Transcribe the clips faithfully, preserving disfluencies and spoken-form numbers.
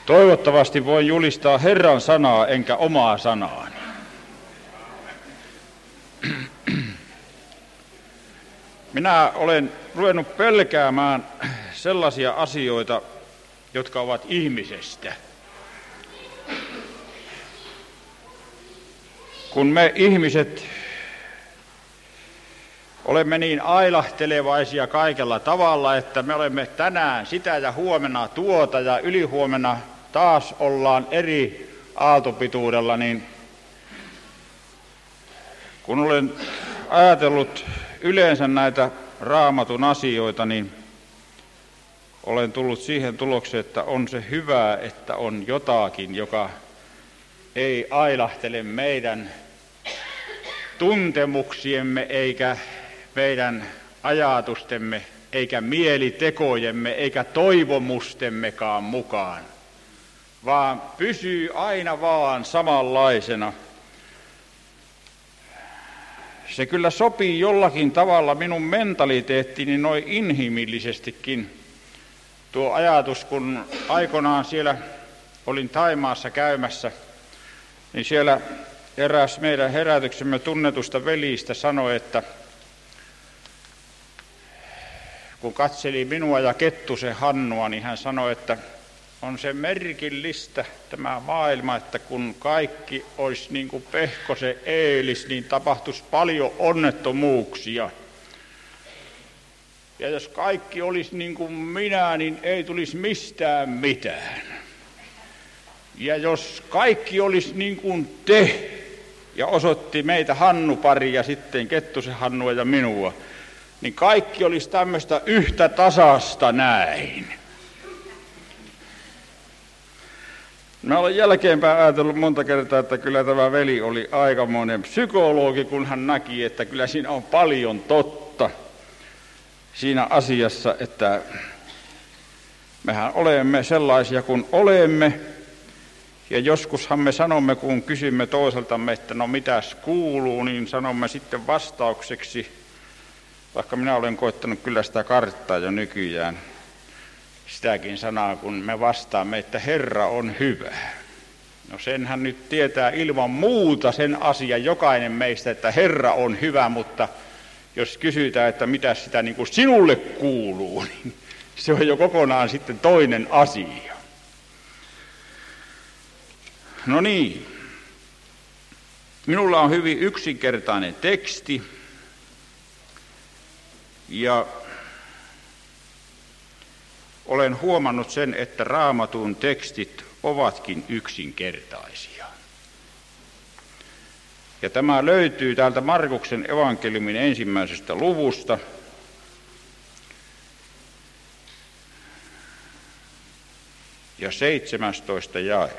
Toivottavasti voin julistaa Herran sanaa enkä omaa sanaani. Minä olen ruvennut pelkäämään sellaisia asioita, jotka ovat ihmisestä. Kun me ihmiset olemme niin ailahtelevaisia kaikella tavalla, että me olemme tänään sitä ja huomenna tuota ja ylihuomenna taas ollaan eri aaltopituudella, niin kun olen ajatellut yleensä näitä Raamatun asioita, niin olen tullut siihen tulokseen, että on se hyvä, että on jotakin, joka ei ailahtele meidän tuntemuksiemme eikä meidän ajatustemme eikä mielitekojemme eikä toivomustemmekaan mukaan, vaan pysyy aina vaan samanlaisena. Se kyllä sopii jollakin tavalla minun mentaliteettini noin inhimillisestikin. Tuo ajatus, kun aikoinaan siellä olin Thaimaassa käymässä, niin siellä eräs meidän herätyksemme tunnetusta velistä sanoi, että kun katseli minua ja Kettusen Hannua, niin hän sanoi, että on se merkillistä tämä maailma, että kun kaikki olisi niin kuin Pehkosen Eelis, niin tapahtuisi paljon onnettomuuksia. Ja jos kaikki olisi niin kuin minä, niin ei tulisi mistään mitään. Ja jos kaikki olisi niin kuin te, ja osoitti meitä Hannu-pari ja sitten Kettusen Hannua ja minua, niin kaikki olisi tämmöistä yhtä tasasta näin. Mä olen jälkeenpäin ajatellut monta kertaa, että kyllä tämä veli oli aikamoinen psykologi, kun hän näki, että kyllä siinä on paljon totta siinä asiassa, että mehän olemme sellaisia kuin olemme. Ja joskushan me sanomme, kun kysymme toiseltamme, että no mitäs kuuluu, niin sanomme sitten vastaukseksi, vaikka minä olen koettanut kyllä sitä karttaa jo nykyään, sitäkin sanaa, kun me vastaamme, että Herra on hyvä. No senhän nyt tietää ilman muuta sen asian jokainen meistä, että Herra on hyvä, mutta jos kysytään, että mitä sitä niin kuin sinulle kuuluu, niin se on jo kokonaan sitten toinen asia. No niin, minulla on hyvin yksinkertainen teksti ja olen huomannut sen, että Raamatun tekstit ovatkin yksinkertaisia. Ja tämä löytyy täältä Markuksen evankeliumin ensimmäisestä luvusta. Ja seitsemästoista jae.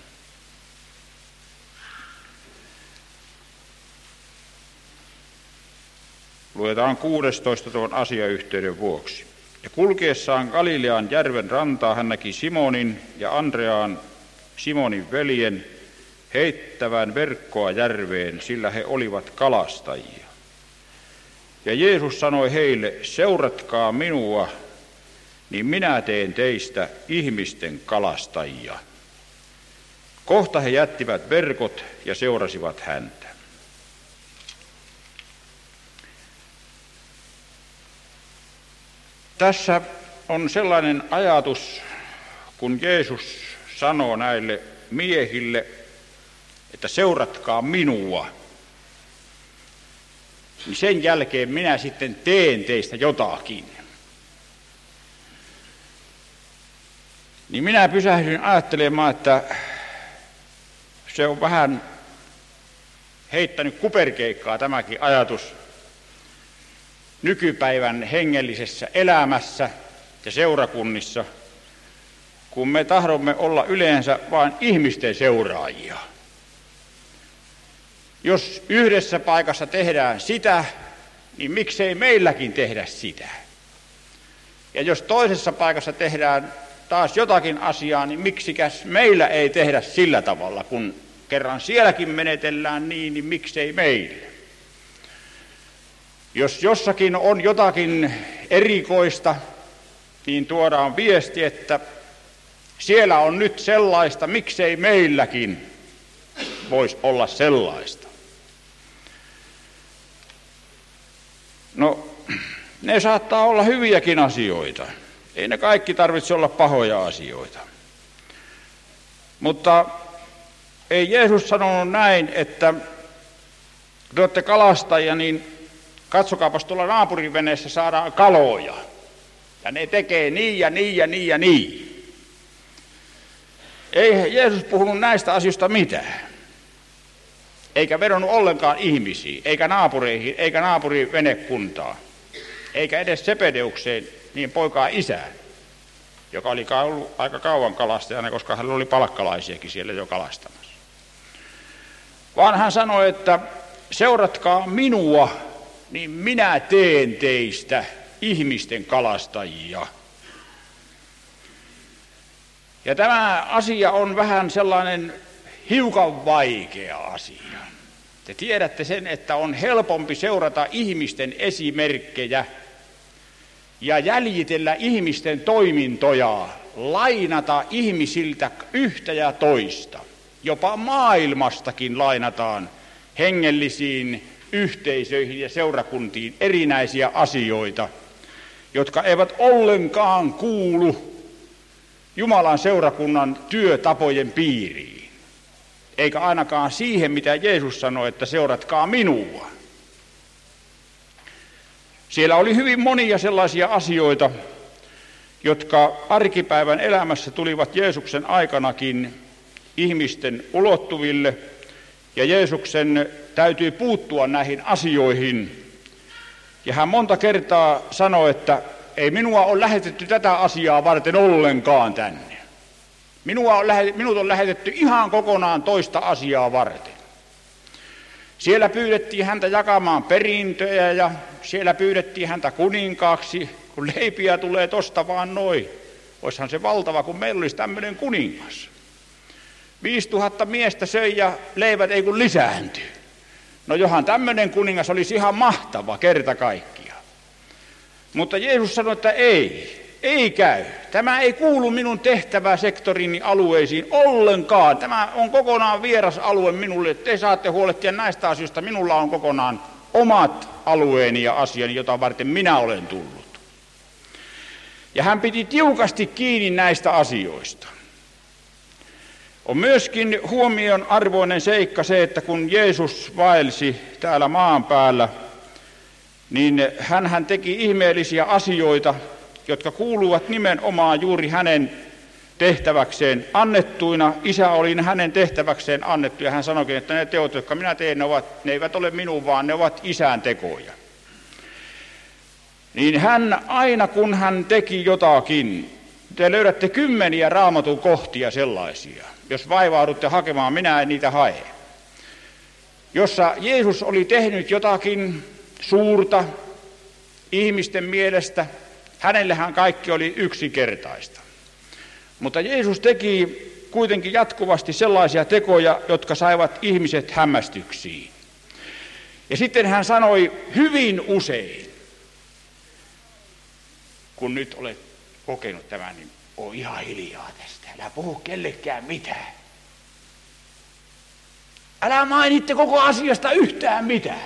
Luetaan kuudestoista tuon asiayhteyden vuoksi. Ja kulkeessaan Galilean järven rantaa hän näki Simonin ja Andreaan, Simonin veljen, heittävän verkkoa järveen, sillä he olivat kalastajia. Ja Jeesus sanoi heille, seuratkaa minua, niin minä teen teistä ihmisten kalastajia. Kohta he jättivät verkot ja seurasivat häntä. Tässä on sellainen ajatus, kun Jeesus sanoo näille miehille, että seuratkaa minua, niin sen jälkeen minä sitten teen teistä jotakin. Niin minä pysähdyin ajattelemaan, että se on vähän heittänyt kuperkeikkaa tämäkin ajatus nykypäivän hengellisessä elämässä ja seurakunnissa, kun me tahdomme olla yleensä vain ihmisten seuraajia. Jos yhdessä paikassa tehdään sitä, niin miksei meilläkin tehdä sitä? Ja jos toisessa paikassa tehdään taas jotakin asiaa, niin miksikäs meillä ei tehdä sillä tavalla, kun kerran sielläkin menetellään niin, niin miksei meillä? Jos jossakin on jotakin erikoista, niin tuodaan viesti, että Siellä on nyt sellaista, miksei meilläkin voisi olla sellaista. No, ne saattaa olla hyviäkin asioita. Ei ne kaikki tarvitse olla pahoja asioita. Mutta ei Jeesus sanonut näin, että kun te olette kalastajia, niin katsokaapas tuolla naapurin veneessä saadaan kaloja. Ja ne tekee niin ja niin ja niin ja niin. Ei Jeesus puhunut näistä asioista mitään. Eikä vedonnut ollenkaan ihmisiin, eikä naapureihin, eikä naapurin venekuntaa. Eikä edes Sepedeukseen, niin poikaa isään, joka oli ollut aika kauan kalastajana, koska hänellä oli palkkalaisiakin siellä jo kalastamassa. Vaan hän sanoi, että seuratkaa minua, niin minä teen teistä ihmisten kalastajia. Ja tämä asia on vähän sellainen hiukan vaikea asia. Te tiedätte sen, että on helpompi seurata ihmisten esimerkkejä ja jäljitellä ihmisten toimintoja, lainata ihmisiltä yhtä ja toista. Jopa maailmastakin lainataan hengellisiin yhteisöihin ja seurakuntiin erinäisiä asioita, jotka eivät ollenkaan kuulu Jumalan seurakunnan työtapojen piiriin. Eikä ainakaan siihen, mitä Jeesus sanoi, että seuratkaa minua. Siellä oli hyvin monia sellaisia asioita, jotka arkipäivän elämässä tulivat Jeesuksen aikanakin ihmisten ulottuville, ja Jeesuksen täytyy puuttua näihin asioihin. Ja hän monta kertaa sanoi, että ei minua ole lähetetty tätä asiaa varten ollenkaan tänne. Minua on lähetetty, minut on lähetetty ihan kokonaan toista asiaa varten. Siellä pyydettiin häntä jakamaan perintöjä ja siellä pyydettiin häntä kuninkaaksi, kun leipiä tulee tosta vaan noin. Oishan se valtava, kun meillä olisi tämmöinen kuningas. Viisituhatta miestä söi ja leivät ei kun lisääntyy. No johan tämmöinen kuningas olisi ihan mahtava kerta kaikkiaan. Mutta Jeesus sanoi, että ei, ei käy. Tämä ei kuulu minun tehtäväsektorini alueisiin ollenkaan. Tämä on kokonaan vieras alue minulle. Te saatte huolehtia näistä asioista. Minulla on kokonaan omat alueeni ja asiani, jota varten minä olen tullut. Ja hän piti tiukasti kiinni näistä asioista. On myöskin huomion arvoinen seikka se, että kun Jeesus vaelsi täällä maan päällä, niin hänhän teki ihmeellisiä asioita, jotka kuuluvat nimenomaan juuri hänen tehtäväkseen annettuina. Isä oli hänen tehtäväkseen annettu ja hän sanoikin, että ne teot, jotka minä teen, ne, ovat, ne eivät ole minun, vaan ne ovat isän tekoja. Niin hän aina kun hän teki jotakin, te löydätte kymmeniä Raamatun kohtia sellaisia. Jos vaivaudutte hakemaan, minä en niitä hae. Jossa Jeesus oli tehnyt jotakin suurta ihmisten mielestä, hänellähän kaikki oli yksinkertaista. Mutta Jeesus teki kuitenkin jatkuvasti sellaisia tekoja, jotka saivat ihmiset hämmästyksiin. Ja sitten hän sanoi hyvin usein, kun nyt olet kokenut tämän, niin ole ihan hiljaa tästä. Älä puhu kellekään mitään. Älä mainitte koko asiasta yhtään mitään.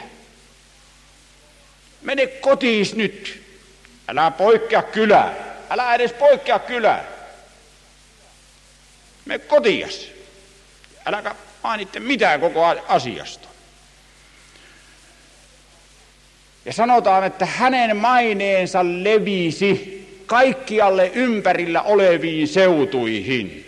Mene kotiis nyt. Älä poikkea kylään. Älä edes poikkea kylään. Mene kotias. Äläkä mainitte mitään koko asiasta. Ja sanotaan, että hänen maineensa levisi kaikkialle ympärillä oleviin seutuihin.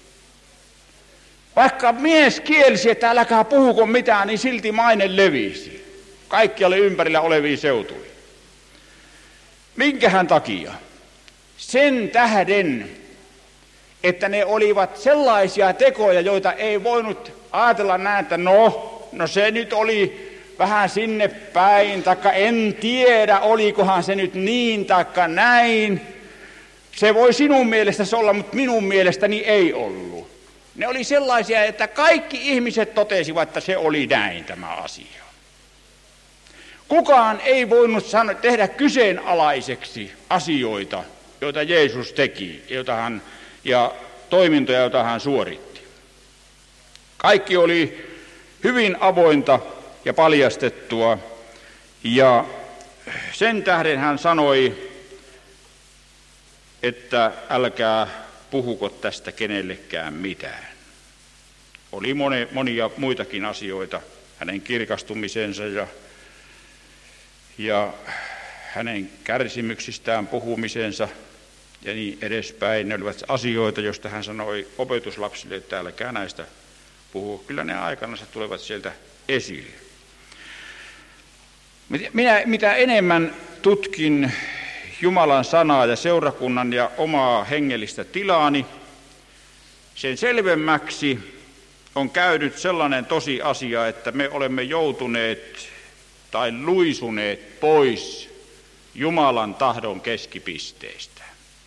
Vaikka mies kielsi, että äläkää puhuko mitään, niin silti maine levisi kaikkialle ympärillä oleviin seutuihin. Minkähän takia? Sen tähden, että ne olivat sellaisia tekoja, joita ei voinut ajatella näin, että no, no se nyt oli vähän sinne päin, taikka en tiedä, olikohan se nyt niin taikka näin. Se voi sinun mielestäsi olla, mutta minun mielestäni ei ollut. Ne oli sellaisia, että kaikki ihmiset totesivat, että se oli näin tämä asia. Kukaan ei voinut sano, tehdä kyseenalaiseksi asioita, joita Jeesus teki, joita hän, ja toimintoja, joita hän suoritti. Kaikki oli hyvin avointa ja paljastettua, ja sen tähden hän sanoi, että älkää puhuko tästä kenellekään mitään. Oli monia muitakin asioita, hänen kirkastumisensa ja, ja hänen kärsimyksistään puhumisensa ja niin edespäin. Ne olivat asioita, joista hän sanoi opetuslapsille, että älkää näistä puhua. Kyllä ne aikanansa tulevat sieltä esille. Minä, mitä enemmän tutkin Jumalan sanaa ja seurakunnan ja omaa hengellistä tilaani, sen selvemmäksi on käynyt sellainen tosiasia, että me olemme joutuneet tai luisuneet pois Jumalan tahdon keskipisteestä.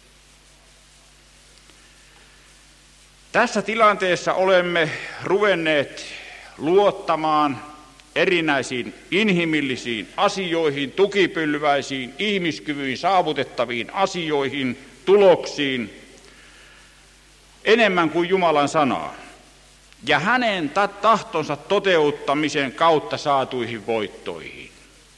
Tässä tilanteessa olemme ruvenneet luottamaan erinäisiin inhimillisiin asioihin, tukipylväisiin, ihmiskyvyin saavutettaviin asioihin, tuloksiin, enemmän kuin Jumalan sanaa, ja hänen tahtonsa toteuttamisen kautta saatuihin voittoihin.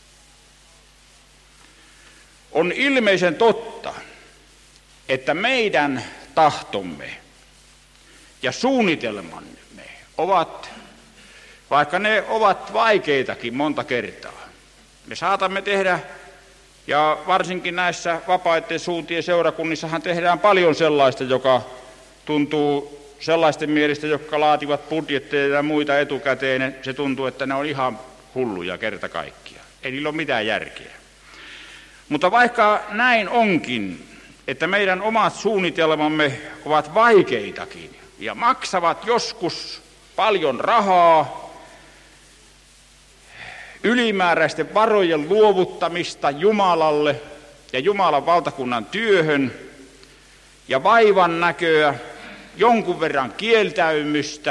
On ilmeisen totta, että meidän tahtomme ja suunnitelmamme ovat, vaikka ne ovat vaikeitakin monta kertaa, me saatamme tehdä, ja varsinkin näissä vapaiden suuntien seurakunnissahan tehdään paljon sellaista, joka tuntuu sellaisten mielestä, jotka laativat budjetteja ja muita etukäteen, se tuntuu, että ne on ihan hulluja kerta kaikkiaan. Ei niillä ole mitään järkeä. Mutta vaikka näin onkin, että meidän omat suunnitelmamme ovat vaikeitakin ja maksavat joskus paljon rahaa, ylimääräisten varojen luovuttamista Jumalalle ja Jumalan valtakunnan työhön ja vaivan näköä, jonkun verran kieltäymystä,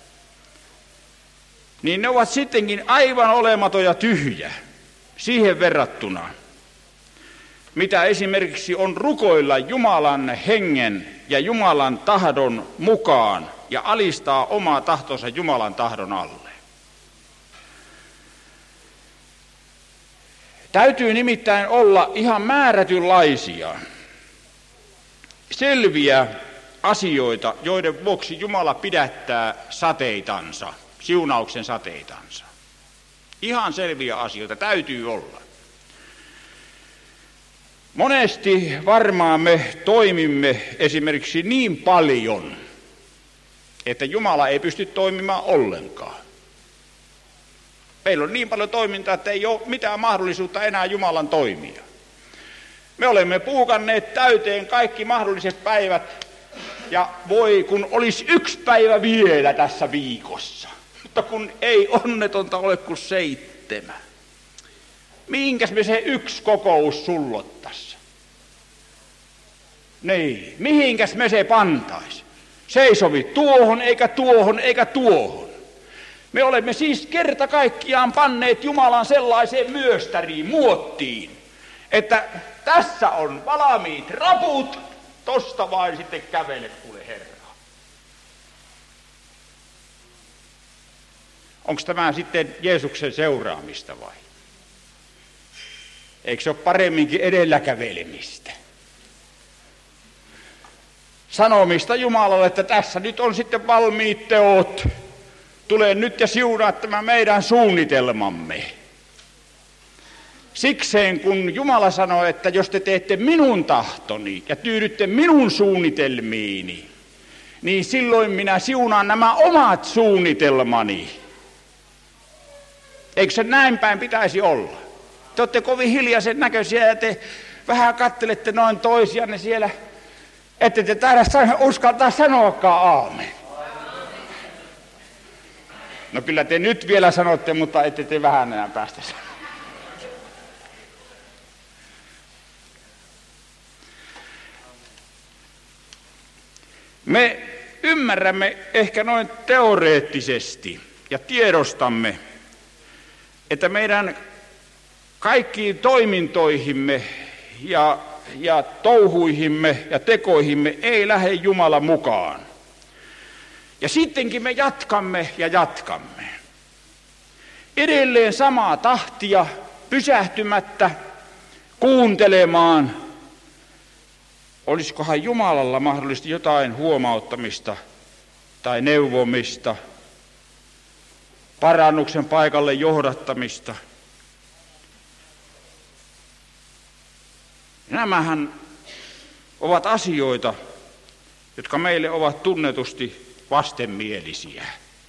niin ne ovat sittenkin aivan olematon ja tyhjä siihen verrattuna, mitä esimerkiksi on rukoilla Jumalan hengen ja Jumalan tahdon mukaan ja alistaa omaa tahtonsa Jumalan tahdon alle. Täytyy nimittäin olla ihan määrätynlaisia, selviä asioita, joiden vuoksi Jumala pidättää sateitansa, siunauksen sateitansa. Ihan selviä asioita täytyy olla. Monesti varmaan me toimimme esimerkiksi niin paljon, että Jumala ei pysty toimimaan ollenkaan. Meillä on niin paljon toimintaa, että ei ole mitään mahdollisuutta enää Jumalan toimia. Me olemme puukanneet täyteen kaikki mahdolliset päivät, ja voi kun olisi yksi päivä vielä tässä viikossa, mutta kun ei onnetonta ole kuin seitsemän. Mihinkäs me se yksi kokous sullottais? Niin, mihinkäs me se pantais? Se ei sovi tuohon, eikä tuohon, eikä tuohon. Me olemme siis kerta kaikkiaan panneet Jumalan sellaiseen myöstäriin, muottiin, että tässä on valmiit raput, tosta vain sitten kävele, kuule Herra. Onko tämä sitten Jeesuksen seuraamista vai? Eikö se ole paremminkin edelläkävelemistä? Sanomista Jumalalle, että tässä nyt on sitten valmiit teot. Tule nyt ja siunaa tämä meidän suunnitelmamme. Sikseen kun Jumala sanoi, että jos te teette minun tahtoni ja tyydytte minun suunnitelmiini, niin silloin minä siunaan nämä omat suunnitelmani. Eikö se näin päin pitäisi olla? Te olette kovin hiljaisen näköisiä ja te vähän kattelette noin toisianne siellä, ette te taida uskaltaa sanoakaan aamen. No kyllä te nyt vielä sanotte, mutta ette te vähän enää päästä sanoa. Me ymmärrämme ehkä noin teoreettisesti ja tiedostamme, että meidän kaikkiin toimintoihimme ja ja touhuihimme ja tekoihimme ei lähde Jumala mukaan. Ja sittenkin me jatkamme ja jatkamme. Edelleen samaa tahtia, pysähtymättä, kuuntelemaan. Olisikohan Jumalalla mahdollisesti jotain huomauttamista tai neuvomista, parannuksen paikalle johdattamista. Nämähän ovat asioita, jotka meille ovat tunnetusti vastenmielisiä.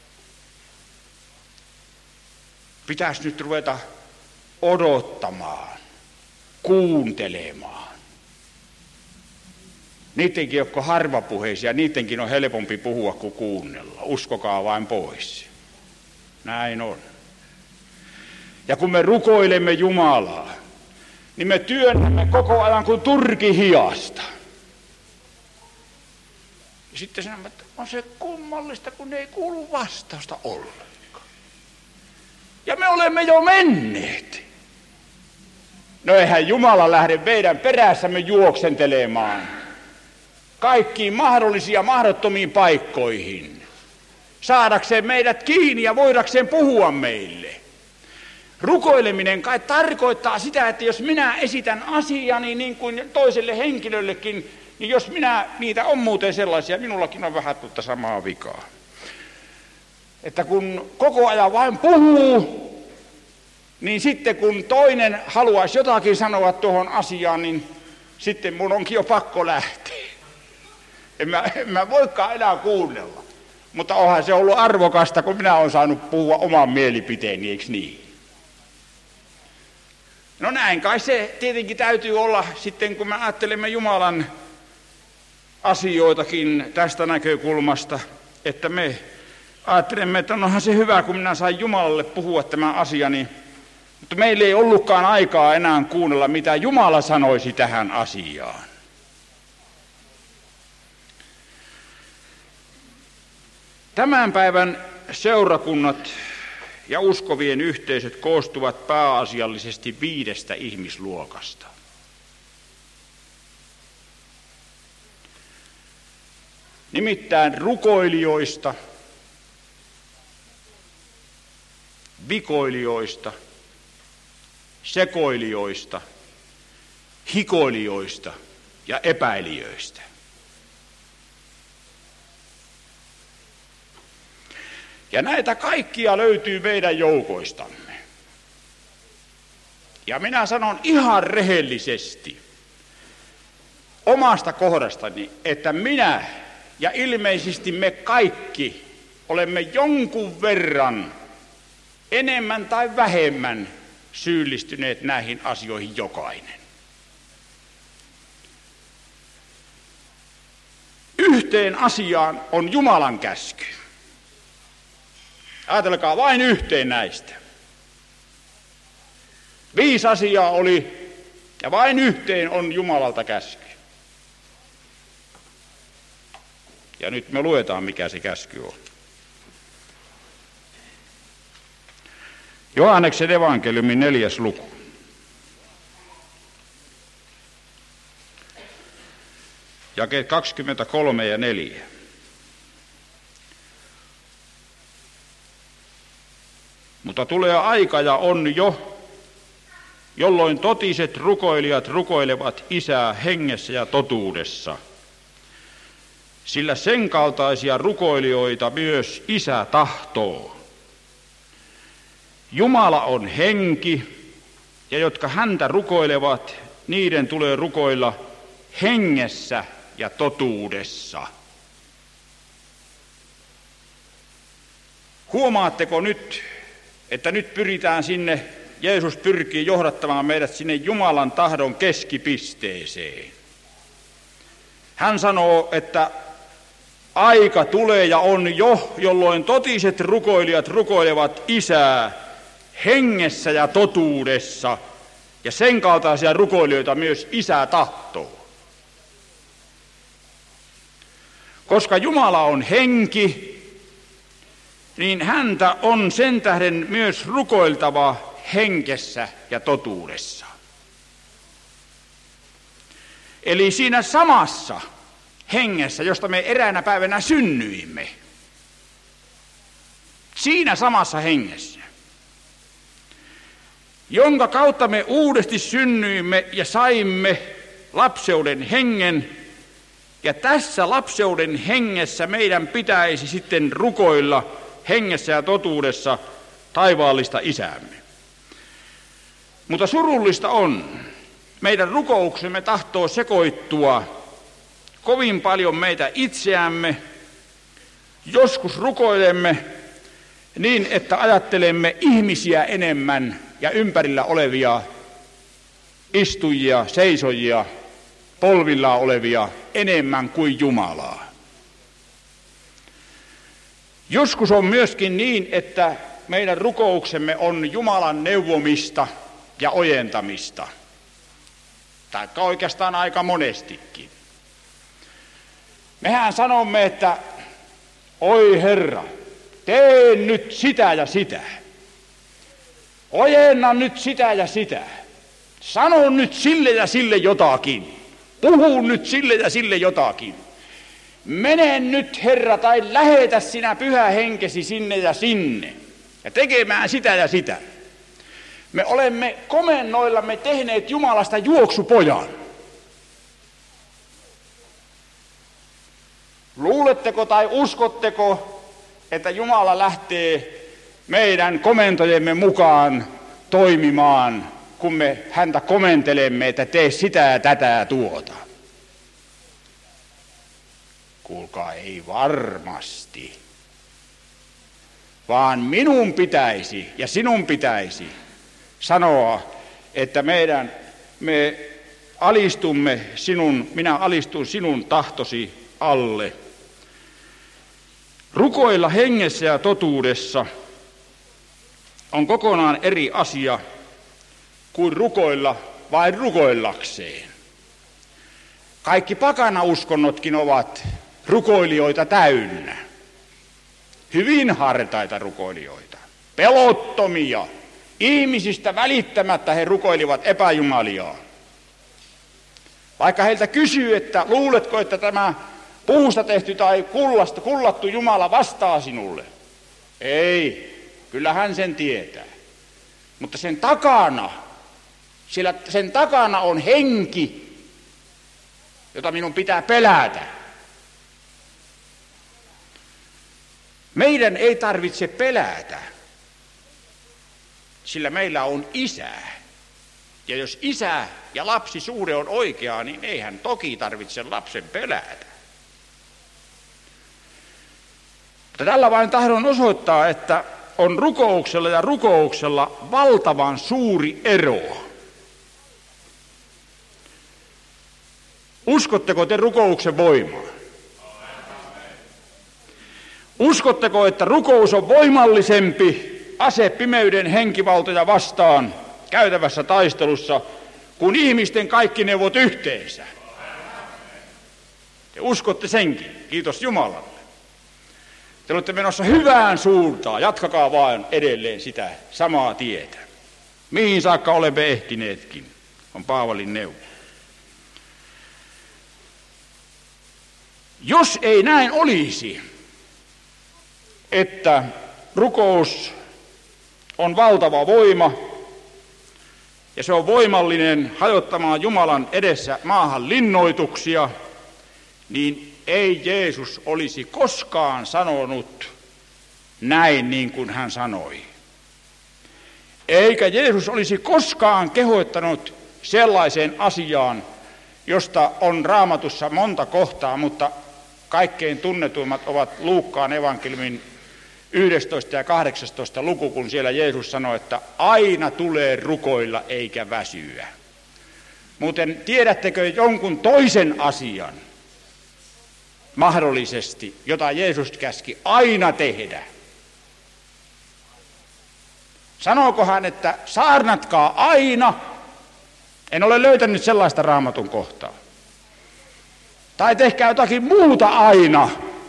Pitäisi nyt ruveta odottamaan, kuuntelemaan. Niidenkin, jotka on harvapuheisia, niidenkin on helpompi puhua kuin kuunnella. Uskokaa vain pois. Näin on. Ja kun me rukoilemme Jumalaa, niin me työnnämme koko ajan kuin turki hiasta. Ja sitten sanomme, että on se kummallista, kun ei kuulu vastausta ollenkaan. Ja me olemme jo menneet. No eihän Jumala lähde meidän perässämme juoksentelemaan kaikkiin mahdollisia mahdottomiin paikkoihin, saadakseen meidät kiinni ja voidakseen puhua meille. Rukoileminen kai tarkoittaa sitä, että jos minä esitän asiani niin kuin toiselle henkilöllekin, niin jos minä, niitä on muuten sellaisia, minullakin on vähän tuota samaa vikaa. Että kun koko ajan vain puhuu, niin sitten kun toinen haluaisi jotakin sanoa tuohon asiaan, niin sitten mun onkin jo pakko lähteä. En mä, en mä voikaan enää kuunnella. Mutta onhan se ollut arvokasta, kun minä olen saanut puhua oman mielipiteeni, eikö niin? No näin kai se tietenkin täytyy olla sitten, kun me ajattelemme Jumalan asioitakin tästä näkökulmasta, että me ajattelemme, että onhan se hyvä, kun minä sain Jumalalle puhua tämän asiani, mutta meillä ei ollutkaan aikaa enää kuunnella, mitä Jumala sanoisi tähän asiaan. Tämän päivän seurakunnat ja uskovien yhteisöt koostuvat pääasiallisesti viidestä ihmisluokasta. Nimittäin rukoilijoista, vikoilijoista, sekoilijoista, hikoilijoista ja epäilijöistä. Ja näitä kaikkia löytyy meidän joukoistamme. Ja minä sanon ihan rehellisesti omasta kohdastani, että minä ja ilmeisesti me kaikki olemme jonkun verran enemmän tai vähemmän syyllistyneet näihin asioihin jokainen. Yhteen asiaan on Jumalan käsky. Ajatelkaa vain yhteen näistä. Viisi asiaa oli, ja vain yhteen on Jumalalta käsky. Ja nyt me luetaan, mikä se käsky on. Johanneksen evankeliumin neljäs luku. Jakeet kaksikymmentäkolme ja neljä. Mutta tulee aika ja on jo, jolloin totiset rukoilijat rukoilevat Isää hengessä ja totuudessa. Sillä sen kaltaisia rukoilijoita myös Isä tahtoo. Jumala on henki, ja jotka häntä rukoilevat, niiden tulee rukoilla hengessä ja totuudessa. Huomaatteko nyt, että nyt pyritään sinne, Jeesus pyrkii johdattamaan meidät sinne Jumalan tahdon keskipisteeseen. Hän sanoo, että aika tulee ja on jo, jolloin totiset rukoilijat rukoilevat Isää hengessä ja totuudessa, ja sen kaltaisia rukoilijoita myös Isä tahtoo. Koska Jumala on henki, niin häntä on sen tähden myös rukoiltava henkessä ja totuudessa. Eli siinä samassa hengessä, josta me eräänä päivänä synnyimme. Siinä samassa hengessä, jonka kautta me uudesti synnyimme ja saimme lapseuden hengen. Ja tässä lapseuden hengessä meidän pitäisi sitten rukoilla hengessä ja totuudessa taivaallista Isäämme. Mutta surullista on, meidän rukouksemme tahtoo sekoittua kovin paljon meitä itseämme. Joskus rukoilemme niin, että ajattelemme ihmisiä enemmän ja ympärillä olevia istujia, seisojia, polvillaan olevia enemmän kuin Jumalaa. Joskus on myöskin niin, että meidän rukouksemme on Jumalan neuvomista ja ojentamista, tai oikeastaan aika monestikin. Mehän sanomme, että oi Herra, tee nyt sitä ja sitä. Ojenna nyt sitä ja sitä. Sano nyt sille ja sille jotakin. Puhu nyt sille ja sille jotakin. Mene nyt, Herra, tai lähetä sinä pyhä henkesi sinne ja sinne. Ja tekemään sitä ja sitä. Me olemme komennoillamme tehneet Jumalasta juoksupojan. Luuletteko tai uskotteko, että Jumala lähtee meidän komentojemme mukaan toimimaan, kun me häntä komentelemme, että tee sitä ja tätä ja tuota? Kuulkaa, ei varmasti. Vaan minun pitäisi ja sinun pitäisi sanoa, että meidän, me alistumme sinun, minä alistun sinun tahtosi alle. Rukoilla hengessä ja totuudessa on kokonaan eri asia kuin rukoilla vain rukoillakseen. Kaikki pakanauskonnotkin ovat rukoilijoita täynnä. Hyvin hartaita rukoilijoita, pelottomia. Ihmisistä välittämättä he rukoilivat epäjumaliaan. Vaikka heiltä kysyy, että luuletko, että tämä puusta tehty tai kullasta, kullattu Jumala vastaa sinulle? Ei, kyllä hän sen tietää. Mutta sen takana, sillä sen takana on henki, jota minun pitää pelätä. Meidän ei tarvitse pelätä, sillä meillä on Isä. Ja jos isä ja lapsi suhde on oikeaa, niin eihän toki tarvitse lapsen pelätä. Mutta tällä vain tahdon osoittaa, että on rukouksella ja rukouksella valtavan suuri ero. Uskotteko te rukouksen voimaan? Uskotteko, että rukous on voimallisempi ase pimeyden henkivaltoja vastaan käytävässä taistelussa kuin ihmisten kaikki neuvot yhteensä? Te uskotte senkin, kiitos Jumalalle. Te olette menossa hyvään suuntaan, jatkakaa vain edelleen sitä samaa tietä. Mihin saakka olemme ehtineetkin, on Paavalin neuvo. Jos ei näin olisi, että rukous on valtava voima ja se on voimallinen hajottamaan Jumalan edessä maahan linnoituksia, niin ei Jeesus olisi koskaan sanonut näin niin kuin hän sanoi. Eikä Jeesus olisi koskaan kehoittanut sellaiseen asiaan, josta on Raamatussa monta kohtaa, mutta kaikkein tunnetuimmat ovat Luukkaan evankeliumin yhdestoista ja kahdeksastoista luku, kun siellä Jeesus sanoi, että aina tulee rukoilla eikä väsyä. Muuten tiedättekö jonkun toisen asian mahdollisesti, jota Jeesus käski aina tehdä? Sanooko hän, että saarnatkaa aina? En ole löytänyt sellaista Raamatun kohtaa. Tai tehkää jotakin muuta aina.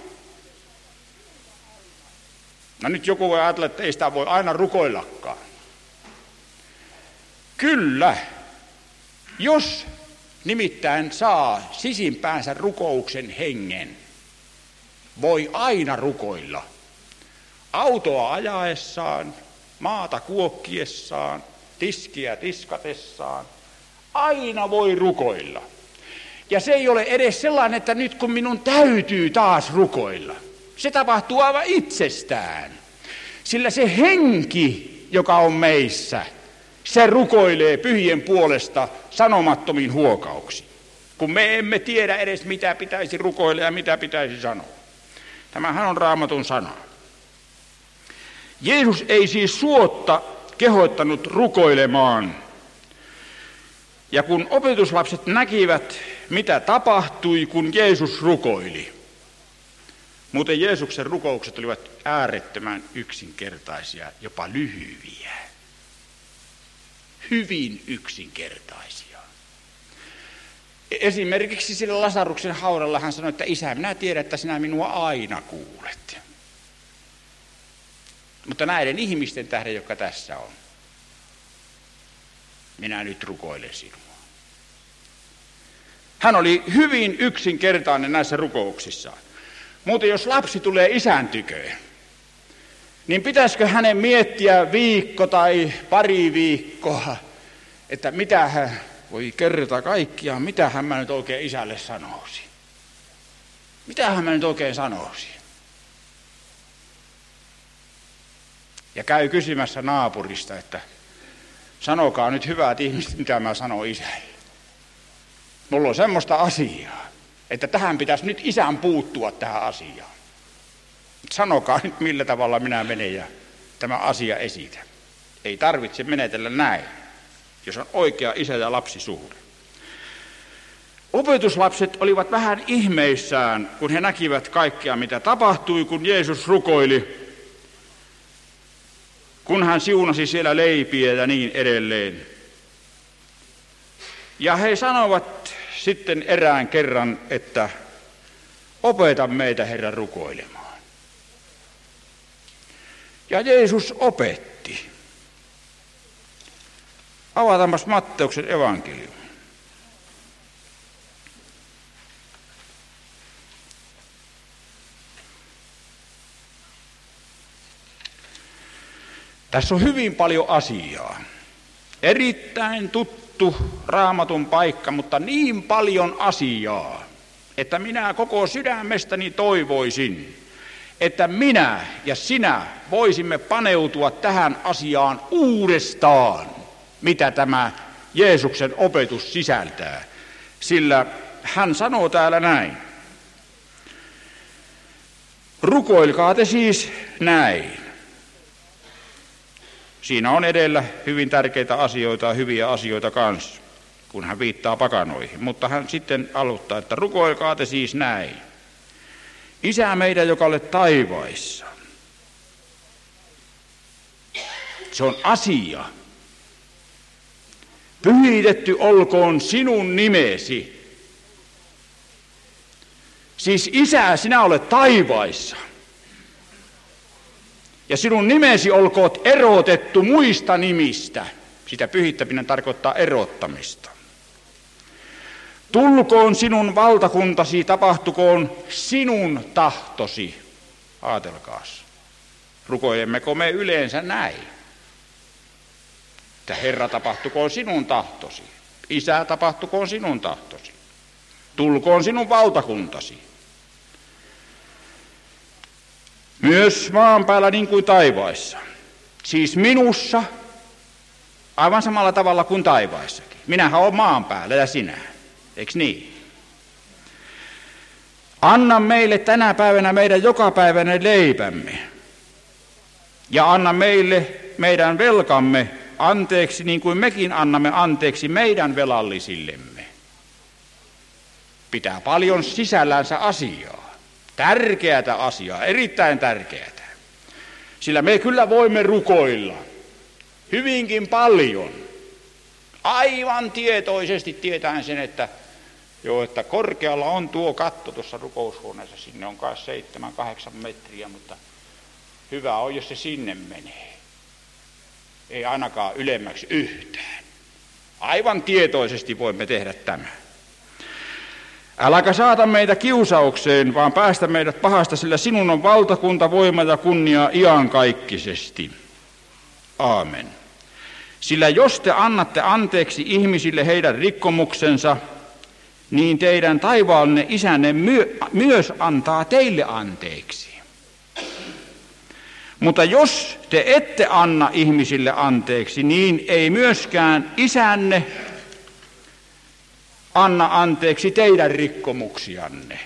No nyt joku voi ajatella, että ei sitä voi aina rukoillakaan. Kyllä, jos nimittäin saa sisimpäänsä rukouksen hengen, voi aina rukoilla. Autoa ajaessaan, maata kuokkiessaan, tiskiä tiskatessaan, aina voi rukoilla. Ja se ei ole edes sellainen, että nyt kun minun täytyy taas rukoilla. Se tapahtuu aivan itsestään. Sillä se henki, joka on meissä, se rukoilee pyhien puolesta sanomattomiin huokauksiin. Kun me emme tiedä edes, mitä pitäisi rukoilla ja mitä pitäisi sanoa. Tämähän on Raamatun sana. Jeesus ei siis suotta kehottanut rukoilemaan. Ja kun opetuslapset näkivät, mitä tapahtui, kun Jeesus rukoili. Muuten Jeesuksen rukoukset olivat äärettömän yksinkertaisia, jopa lyhyviä. Hyvin yksinkertaisia. Esimerkiksi sillä Lasaruksen haudalla hän sanoi, että isä, minä tiedän, että sinä minua aina kuulet. Mutta näiden ihmisten tähden, jotka tässä on, minä nyt rukoilen sinua. Hän oli hyvin yksinkertainen näissä rukouksissaan. Muuten jos lapsi tulee isän tyköön, niin pitäisikö hänen miettiä viikko tai pari viikkoa, että mitä hän voi kerta kaikkiaan, mitä hän mä nyt oikein isälle sanoisi. Mitä hän mä nyt oikein sanoisi. Ja käy kysymässä naapurista, että sanokaa nyt hyvät ihmiset, mitä mä sanon isälle. Mulla on semmoista asiaa, että tähän pitäisi nyt isän puuttua tähän asiaan. Sanokaa nyt millä tavalla minä menen ja tämä asia esitän. Ei tarvitse menetellä näin, jos on oikea isä- ja lapsisuhde. Opetuslapset olivat vähän ihmeissään, kun he näkivät kaikkea, mitä tapahtui, kun Jeesus rukoili, kun hän siunasi siellä leipiä ja niin edelleen. Ja he sanovat sitten erään kerran, että opeta meitä, Herra, rukoilemaan. Ja Jeesus opetti. Avataanpas Matteuksen evankeliumi. Tässä on hyvin paljon asiaa. Erittäin tuttu Raamatun paikka, mutta niin paljon asiaa, että minä koko sydämestäni toivoisin, että minä ja sinä voisimme paneutua tähän asiaan uudestaan, mitä tämä Jeesuksen opetus sisältää. Sillä hän sanoo täällä näin. Rukoilkaa te siis näin. Siinä on edellä hyvin tärkeitä asioita ja hyviä asioita kanssa, kun hän viittaa pakanoihin. Mutta hän sitten aloittaa, että rukoilkaa te siis näin. Isä meidän, joka olet taivaissa. Se on asia. Pyhitetty olkoon sinun nimesi. Siis Isä, sinä olet taivaissa. Ja sinun nimesi olkoot erotettu muista nimistä. Sitä pyhittäminen tarkoittaa erottamista. Tulkoon sinun valtakuntasi, tapahtukoon sinun tahtosi. Aatelkaas, rukoilemmeko me yleensä näin? Että Herra, tapahtukoon sinun tahtosi. Isä, tapahtukoon sinun tahtosi. Tulkoon sinun valtakuntasi. Myös maan päällä niin kuin taivaissa. Siis minussa, aivan samalla tavalla kuin taivaissakin. Minähän olen maan päällä ja sinä. Eikö niin? Anna meille tänä päivänä meidän jokapäiväinen leipämme. Ja anna meille meidän velkamme anteeksi, niin kuin mekin annamme anteeksi meidän velallisillemme. Pitää paljon sisällänsä asiaa. Tärkeätä asiaa, erittäin tärkeätä. Sillä me kyllä voimme rukoilla hyvinkin paljon. Aivan tietoisesti tietäen sen, että, joo, että korkealla on tuo katto tuossa rukoushuoneessa. Sinne on kai seitsemän, kahdeksan metriä, mutta hyvä on, jos se sinne menee. Ei ainakaan ylemmäksi yhtään. Aivan tietoisesti voimme tehdä tämän. Äläkä saata meitä kiusaukseen, vaan päästä meidät pahasta, sillä sinun on valtakunta, voima ja kunnia iankaikkisesti. Aamen. Sillä jos te annatte anteeksi ihmisille heidän rikkomuksensa, niin teidän taivaallinen isänne myö, myös antaa teille anteeksi. Mutta jos te ette anna ihmisille anteeksi, niin ei myöskään isänne anna anteeksi teidän rikkomuksianne.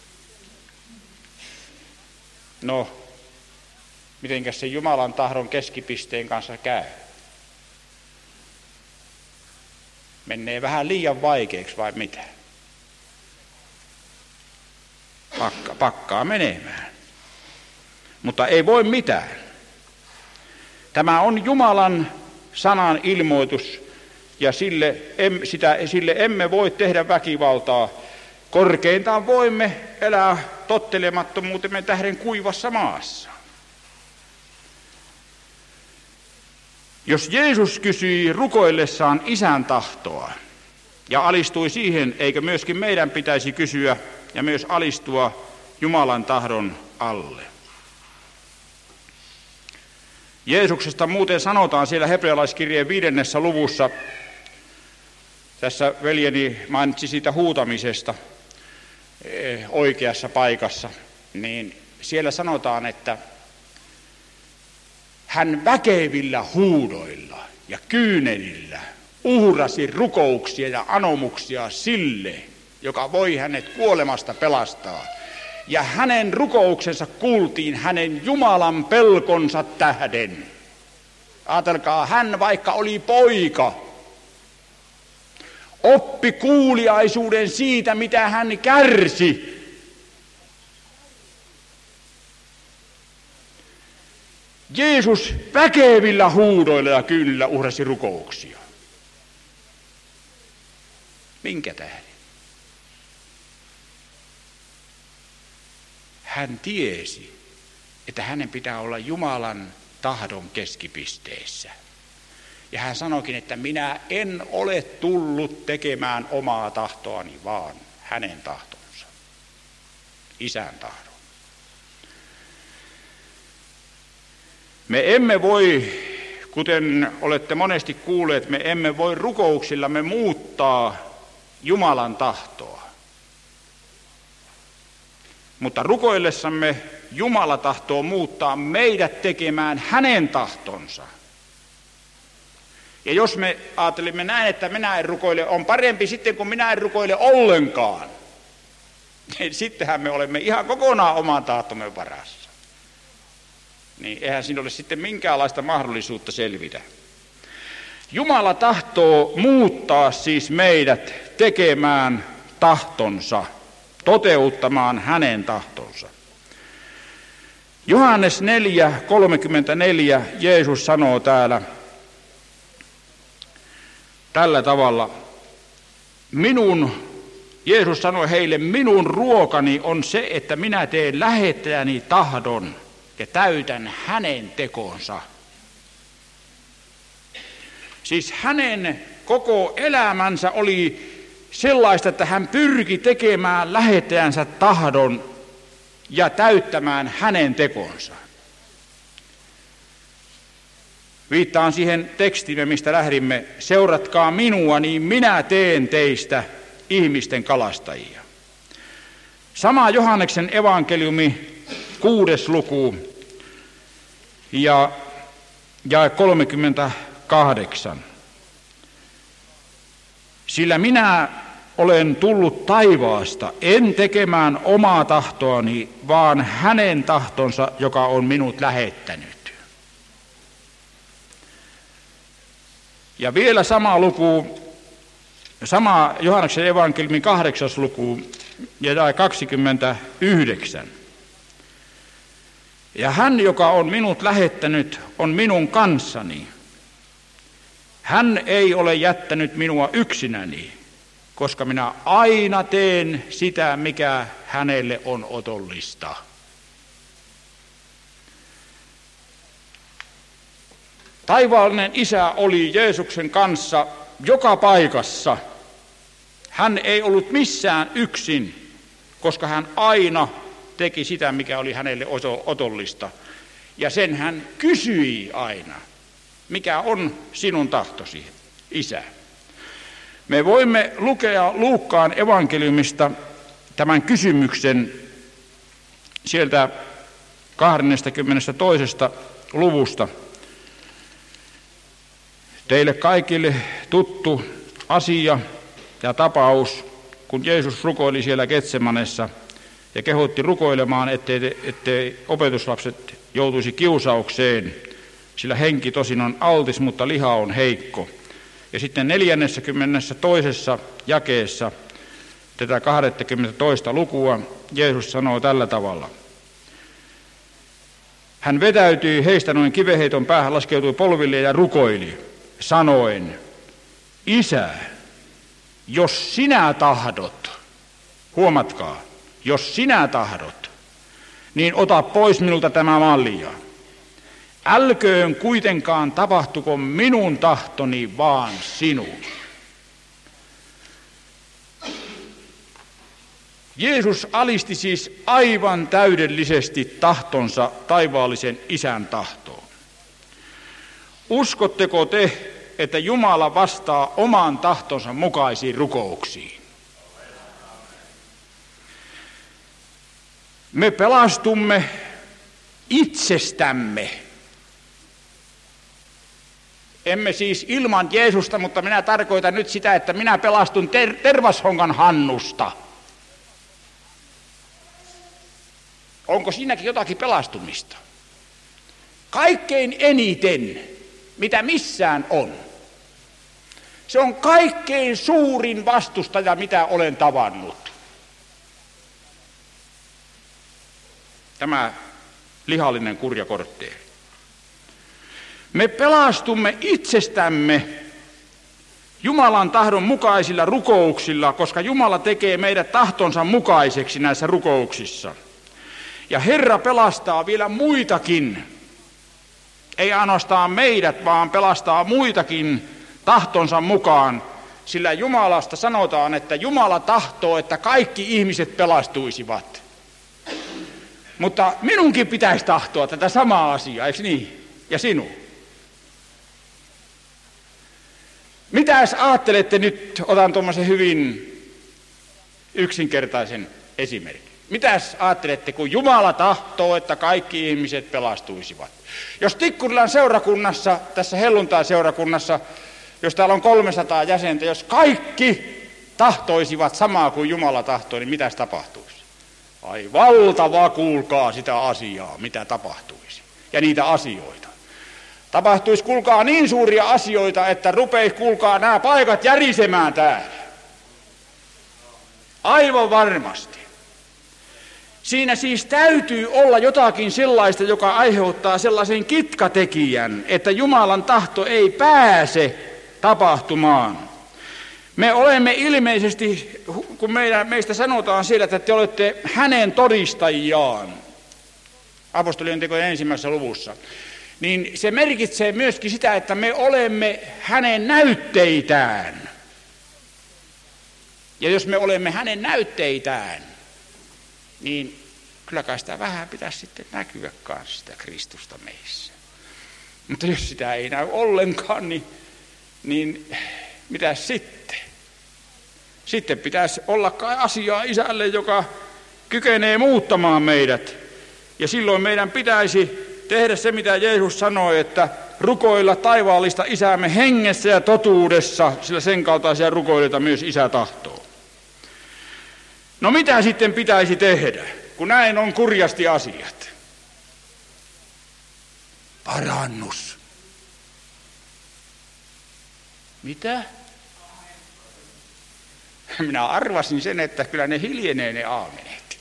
No, mitenkäs se Jumalan tahdon keskipisteen kanssa käy? Menee vähän liian vaikeaksi vai mitä? Pakka, pakkaa menemään. Mutta ei voi mitään. Tämä on Jumalan sanan ilmoitus, ja sille, em, sitä, sille emme voi tehdä väkivaltaa. Korkeintaan voimme elää tottelemattomuutemme tähden kuivassa maassa. Jos Jeesus kysyi rukoillessaan isän tahtoa ja alistui siihen, eikö myöskin meidän pitäisi kysyä ja myös alistua Jumalan tahdon alle? Jeesuksesta muuten sanotaan siellä hebrealaiskirjeen viidennessä luvussa, tässä veljeni mainitsi siitä huutamisesta oikeassa paikassa, niin siellä sanotaan, että hän väkevillä huudoilla ja kyynelillä uhrasi rukouksia ja anomuksia sille, joka voi hänet kuolemasta pelastaa. Ja hänen rukouksensa kuultiin hänen Jumalan pelkonsa tähden. Ajatelkaa, hän vaikka oli poika, oppi kuuliaisuuden siitä, mitä hän kärsi. Jeesus väkevillä huudoilla ja kyynillä uhrasi rukouksia. Minkä tähden? Hän tiesi, että hänen pitää olla Jumalan tahdon keskipisteessä. Ja hän sanoikin, että minä en ole tullut tekemään omaa tahtoani, vaan hänen tahtonsa, isän tahdon. Me emme voi, kuten olette monesti kuulleet, me emme voi rukouksillamme muuttaa Jumalan tahtoa. Mutta rukoillessamme Jumala tahtoo muuttaa meidät tekemään hänen tahtonsa. Ja jos me ajattelimme näin, että minä en rukoile, on parempi sitten, kun minä en rukoile ollenkaan, niin sittenhän me olemme ihan kokonaan oman tahtomme varassa. Niin eihän siinä ole sitten minkäänlaista mahdollisuutta selvitä. Jumala tahtoo muuttaa siis meidät tekemään tahtonsa, toteuttamaan hänen tahtonsa. Johannes neljä kolmekymmentäneljä Jeesus sanoo täällä tällä tavalla, minun, Jeesus sanoi heille, minun ruokani on se, että minä teen lähettäjäni tahdon ja täytän hänen tekonsa. Siis hänen koko elämänsä oli sellaista, että hän pyrki tekemään lähettäjänsä tahdon ja täyttämään hänen tekonsa. Viittaan siihen tekstimme, mistä lähdimme. Seuratkaa minua, niin minä teen teistä ihmisten kalastajia. Sama Johanneksen evankeliumi, kuudes luku ja, ja kolmekymmentäkahdeksan. Sillä minä olen tullut taivaasta, en tekemään omaa tahtoani, vaan hänen tahtonsa, joka on minut lähettänyt. Ja vielä sama luku, sama Johanneksen evankeliumin kahdeksas luku, ja kaksikymmentäyhdeksän. Ja hän, joka on minut lähettänyt, on minun kanssani. Hän ei ole jättänyt minua yksinäni, koska minä aina teen sitä, mikä hänelle on otollista. Taivaallinen Isä oli Jeesuksen kanssa joka paikassa. Hän ei ollut missään yksin, koska hän aina teki sitä, mikä oli hänelle otollista. Ja sen hän kysyi aina, mikä on sinun tahtosi, Isä. Me voimme lukea Luukkaan evankeliumista tämän kysymyksen sieltä kahdeskymmenestoinen luvusta. Teille kaikille tuttu asia ja tapaus, kun Jeesus rukoili siellä Getsemanessa ja kehotti rukoilemaan, ettei, ettei opetuslapset joutuisi kiusaukseen, sillä henki tosin on altis, mutta liha on heikko. Ja sitten neljännessäkymmenessä toisessa jakeessa tätä kahdeskymmenestoinen lukua Jeesus sanoo tällä tavalla. Hän vetäytyi heistä noin kivenheiton päähän, laskeutui polville ja rukoili, sanoen, Isä, jos sinä tahdot, huomatkaa, jos sinä tahdot, niin ota pois minulta tämä malja. Älköön kuitenkaan tapahtuko minun tahtoni, vaan sinun. Jeesus alisti siis aivan täydellisesti tahtonsa taivaallisen Isän tahtoon. Uskotteko te, että Jumala vastaa oman tahtonsa mukaisiin rukouksiin? Me pelastumme itsestämme. Emme siis ilman Jeesusta, mutta minä tarkoitan nyt sitä, että minä pelastun ter- Tervashongan Hannusta. Onko siinäkin jotakin pelastumista? Kaikkein eniten, mitä missään on. Se on kaikkein suurin vastustaja, mitä olen tavannut. Tämä lihallinen kurjakortteeri. Me pelastumme itsestämme Jumalan tahdon mukaisilla rukouksilla, koska Jumala tekee meidät tahtonsa mukaiseksi näissä rukouksissa. Ja Herra pelastaa vielä muitakin, ei ainoastaan meidät, vaan pelastaa muitakin tahtonsa mukaan, sillä Jumalasta sanotaan, että Jumala tahtoo, että kaikki ihmiset pelastuisivat. Mutta minunkin pitäisi tahtoa tätä samaa asiaa, eikö niin? Ja sinun. Mitäs ajattelette nyt, otan tuommoisen hyvin yksinkertaisen esimerkin. Mitäs ajattelette, kun Jumala tahtoo, että kaikki ihmiset pelastuisivat? Jos Tikkurilan seurakunnassa, tässä helluntai-seurakunnassa, jos täällä on kolmesataa jäsentä, jos kaikki tahtoisivat samaa kuin Jumala tahtoo, niin mitäs tapahtuisi? Ai valtavaa, kuulkaa sitä asiaa, mitä tapahtuisi. Ja niitä asioita. Tapahtuisi, kuulkaa, niin suuria asioita, että rupeisi, kuulkaa, nämä paikat järisemään täällä. Aivan varmasti. Siinä siis täytyy olla jotakin sellaista, joka aiheuttaa sellaisen kitkatekijän, että Jumalan tahto ei pääse tapahtumaan. Me olemme ilmeisesti, kun meidän, meistä sanotaan siellä, että te olette hänen todistajiaan, apostolien tekojen ensimmäisessä luvussa, niin se merkitsee myöskin sitä, että me olemme hänen näytteitään. Ja jos me olemme hänen näytteitään, niin kyllä kai sitä vähän pitäisi sitten näkyä kanssa sitä Kristusta meissä. Mutta jos sitä ei näy ollenkaan, niin, niin mitäs sitten? Sitten pitäisi olla kai asiaa Isälle, joka kykenee muuttamaan meidät. Ja silloin meidän pitäisi tehdä se, mitä Jeesus sanoi, että rukoilla taivaallista Isäämme hengessä ja totuudessa, sillä sen kaltaisia rukoilijoita myös Isä tahtoo. No mitä sitten pitäisi tehdä, kun näin on kurjasti asiat? Parannus. Mitä? Minä arvasin sen, että kyllä ne hiljenee ne aamenet.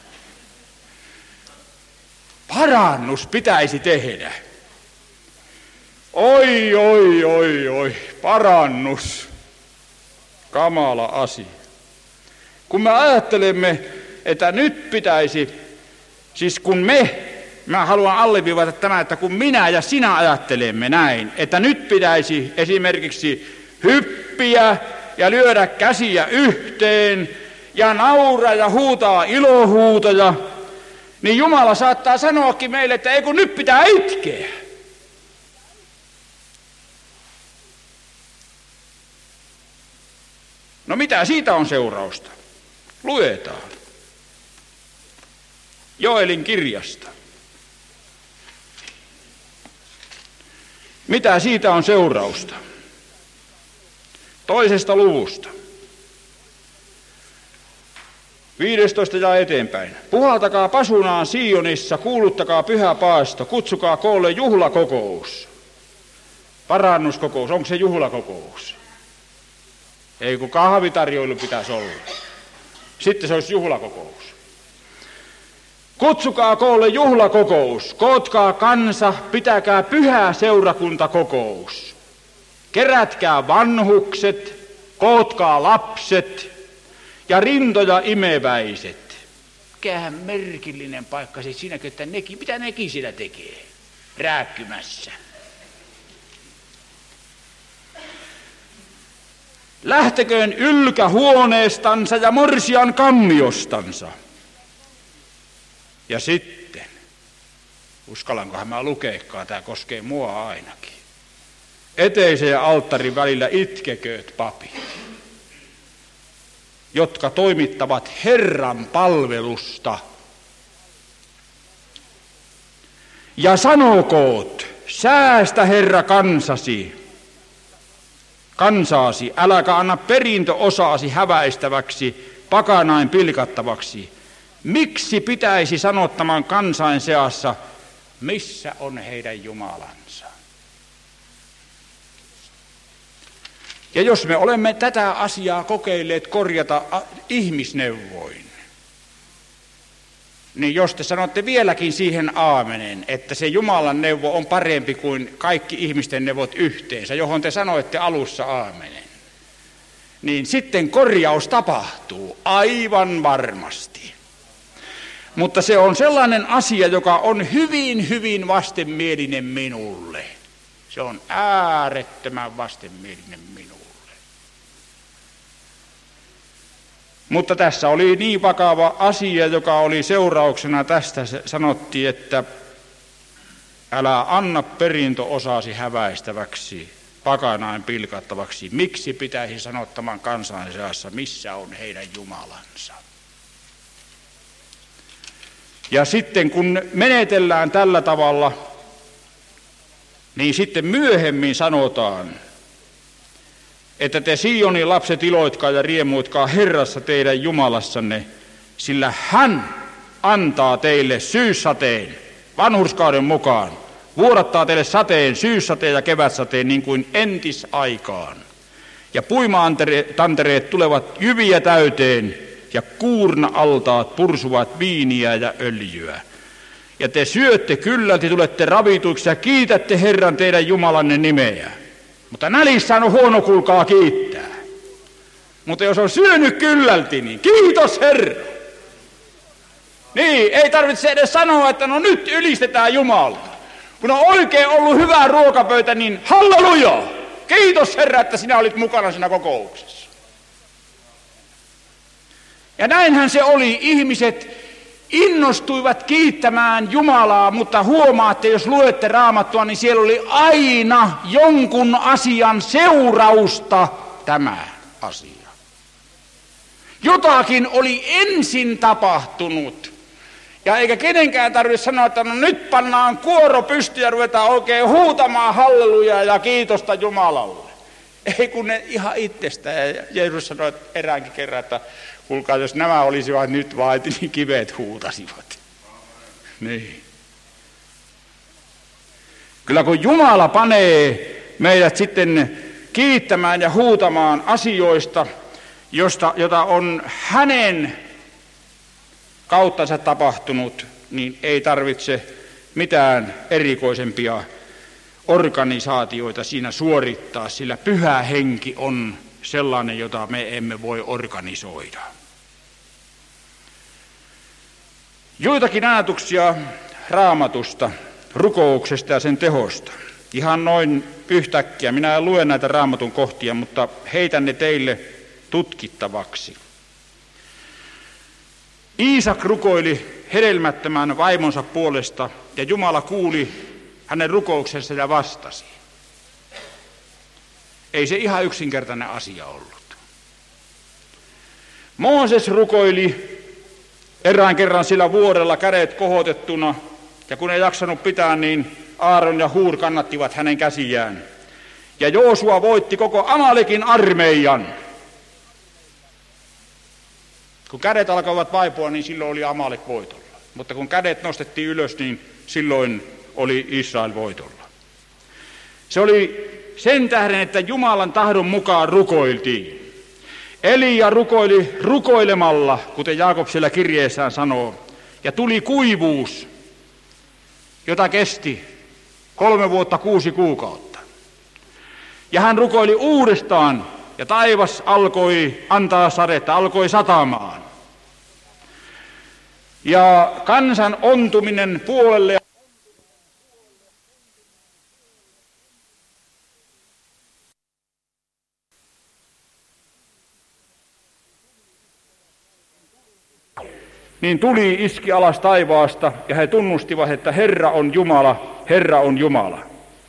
Parannus pitäisi tehdä. Oi, oi, oi, oi, parannus. Kamala asia. Kun me ajattelemme, että nyt pitäisi, siis kun me, mä haluan alleviivata tämän, että kun minä ja sinä ajattelemme näin, että nyt pitäisi esimerkiksi hyppiä ja lyödä käsiä yhteen ja nauraa ja huutaa ilohuutoja, niin Jumala saattaa sanoakin meille, että ei kun nyt pitää itkeä. No mitä siitä on seurausta? Luetaan Joelin kirjasta. Mitä siitä on seurausta? Toisesta luvusta. viidestoista ja eteenpäin. Puhaltakaa pasunaan Sionissa, kuuluttakaa pyhä paasto, kutsukaa koolle juhlakokous. Parannuskokous, onko se juhlakokous? Ei kun kahvitarjoilu pitäisi olla. Sitten se olisi juhlakokous. Kutsukaa koolle juhlakokous, kootkaa kansa, pitäkää pyhä seurakuntakokous. Kerätkää vanhukset, kootkaa lapset ja rintoja imeväiset. Mikähän merkillinen paikka siis siinäkin, että nekin, mitä nekin siellä tekee, rääkkymässä. Lähteköön ylkä huoneestansa ja morsian kammiostansa. Ja sitten, uskallankohan mä lukeekaan, tämä koskee mua ainakin. Eteisen ja alttarin välillä itkekööt papit, jotka toimittavat Herran palvelusta. Ja sanokoot, säästä Herra kansasi, kansaasi, äläkä anna perintöosaasi häväistäväksi, pakanain pilkattavaksi. Miksi pitäisi sanottaman kansain seassa, missä on heidän Jumalansa? Ja jos me olemme tätä asiaa kokeilleet korjata ihmisneuvoin, niin jos te sanotte vieläkin siihen aamenen, että se Jumalan neuvo on parempi kuin kaikki ihmisten neuvot yhteensä, johon te sanoitte alussa aamenen, niin sitten korjaus tapahtuu aivan varmasti. Mutta se on sellainen asia, joka on hyvin, hyvin vastenmielinen minulle. Se on äärettömän vastenmielinen minulle. Mutta tässä oli niin vakava asia, joka oli seurauksena tästä. Sanottiin, että älä anna perintöosasi häväistäväksi, pakanain pilkattavaksi. Miksi pitäisi sanottaman kansan seassa, missä on heidän Jumalansa? Ja sitten kun menetellään tällä tavalla, niin sitten myöhemmin sanotaan, että te Sionin lapset iloitkaa ja riemuitkaa Herrassa teidän Jumalassanne, sillä hän antaa teille syyssateen vanhurskauden mukaan, vuodattaa teille sateen, syyssateen ja kevätsateen niin kuin entisaikaan. Ja puima-tantereet tulevat jyviä täyteen ja kuurna-altaat pursuvat viiniä ja öljyä. Ja te syötte kyllälti, tulette ravituiksi ja kiitätte Herran teidän Jumalanne nimeä. Mutta nälissään on huono, kuulkaa, kiittää. Mutta jos on syönyt kyllälti, niin kiitos Herra. Niin, ei tarvitse edes sanoa, että no nyt ylistetään Jumalaa. Kun on oikein ollut hyvä ruokapöytä, niin halleluja! Kiitos Herra, että sinä olit mukana siinä kokouksessa. Ja näinhän se oli. Ihmiset innostuivat kiittämään Jumalaa, mutta huomaatte, jos luette Raamattua, niin siellä oli aina jonkun asian seurausta tämä asia. Jotakin oli ensin tapahtunut. Ja eikä kenenkään tarvitse sanoa, että no nyt pannaan kuoro pystyyn ja ruvetaan oikein huutamaan hallelujaa ja kiitosta Jumalalle. Ei kun ne ihan itsestään. Ja Jeesus sanoi eräänkin kerran, että kuulkaa, jos nämä olisivat nyt vain, niin kivet huutasivat. Niin. Kyllä kun Jumala panee meidät sitten kiittämään ja huutamaan asioista, josta, jota on hänen kauttansa tapahtunut, niin ei tarvitse mitään erikoisempia organisaatioita siinä suorittaa, sillä pyhä henki on sellainen, jota me emme voi organisoida. Joitakin ajatuksia Raamatusta, rukouksesta ja sen tehosta. Ihan noin yhtäkkiä. Minä en lue näitä Raamatun kohtia, mutta heitän ne teille tutkittavaksi. Iisak rukoili hedelmättömän vaimonsa puolesta, ja Jumala kuuli hänen rukouksensa ja vastasi. Ei se ihan yksinkertainen asia ollut. Mooses rukoili erään kerran sillä vuorella kädet kohotettuna, ja kun ei jaksanut pitää, niin Aaron ja Huur kannattivat hänen käsiään. Ja Joosua voitti koko Amalekin armeijan. Kun kädet alkoivat vaipua, niin silloin oli Amalek voitolla. Mutta kun kädet nostettiin ylös, niin silloin oli Israel voitolla. Se oli sen tähden, että Jumalan tahdon mukaan rukoiltiin. Elia rukoili rukoilemalla, kuten Jaakob siellä kirjeessään sanoo, ja tuli kuivuus, jota kesti kolme vuotta kuusi kuukautta. Ja hän rukoili uudestaan, ja taivas alkoi antaa sadetta, alkoi satamaan. Ja kansan ontuminen puolelle niin tuli iski alas taivaasta, ja he tunnustivat, että Herra on Jumala, Herra on Jumala.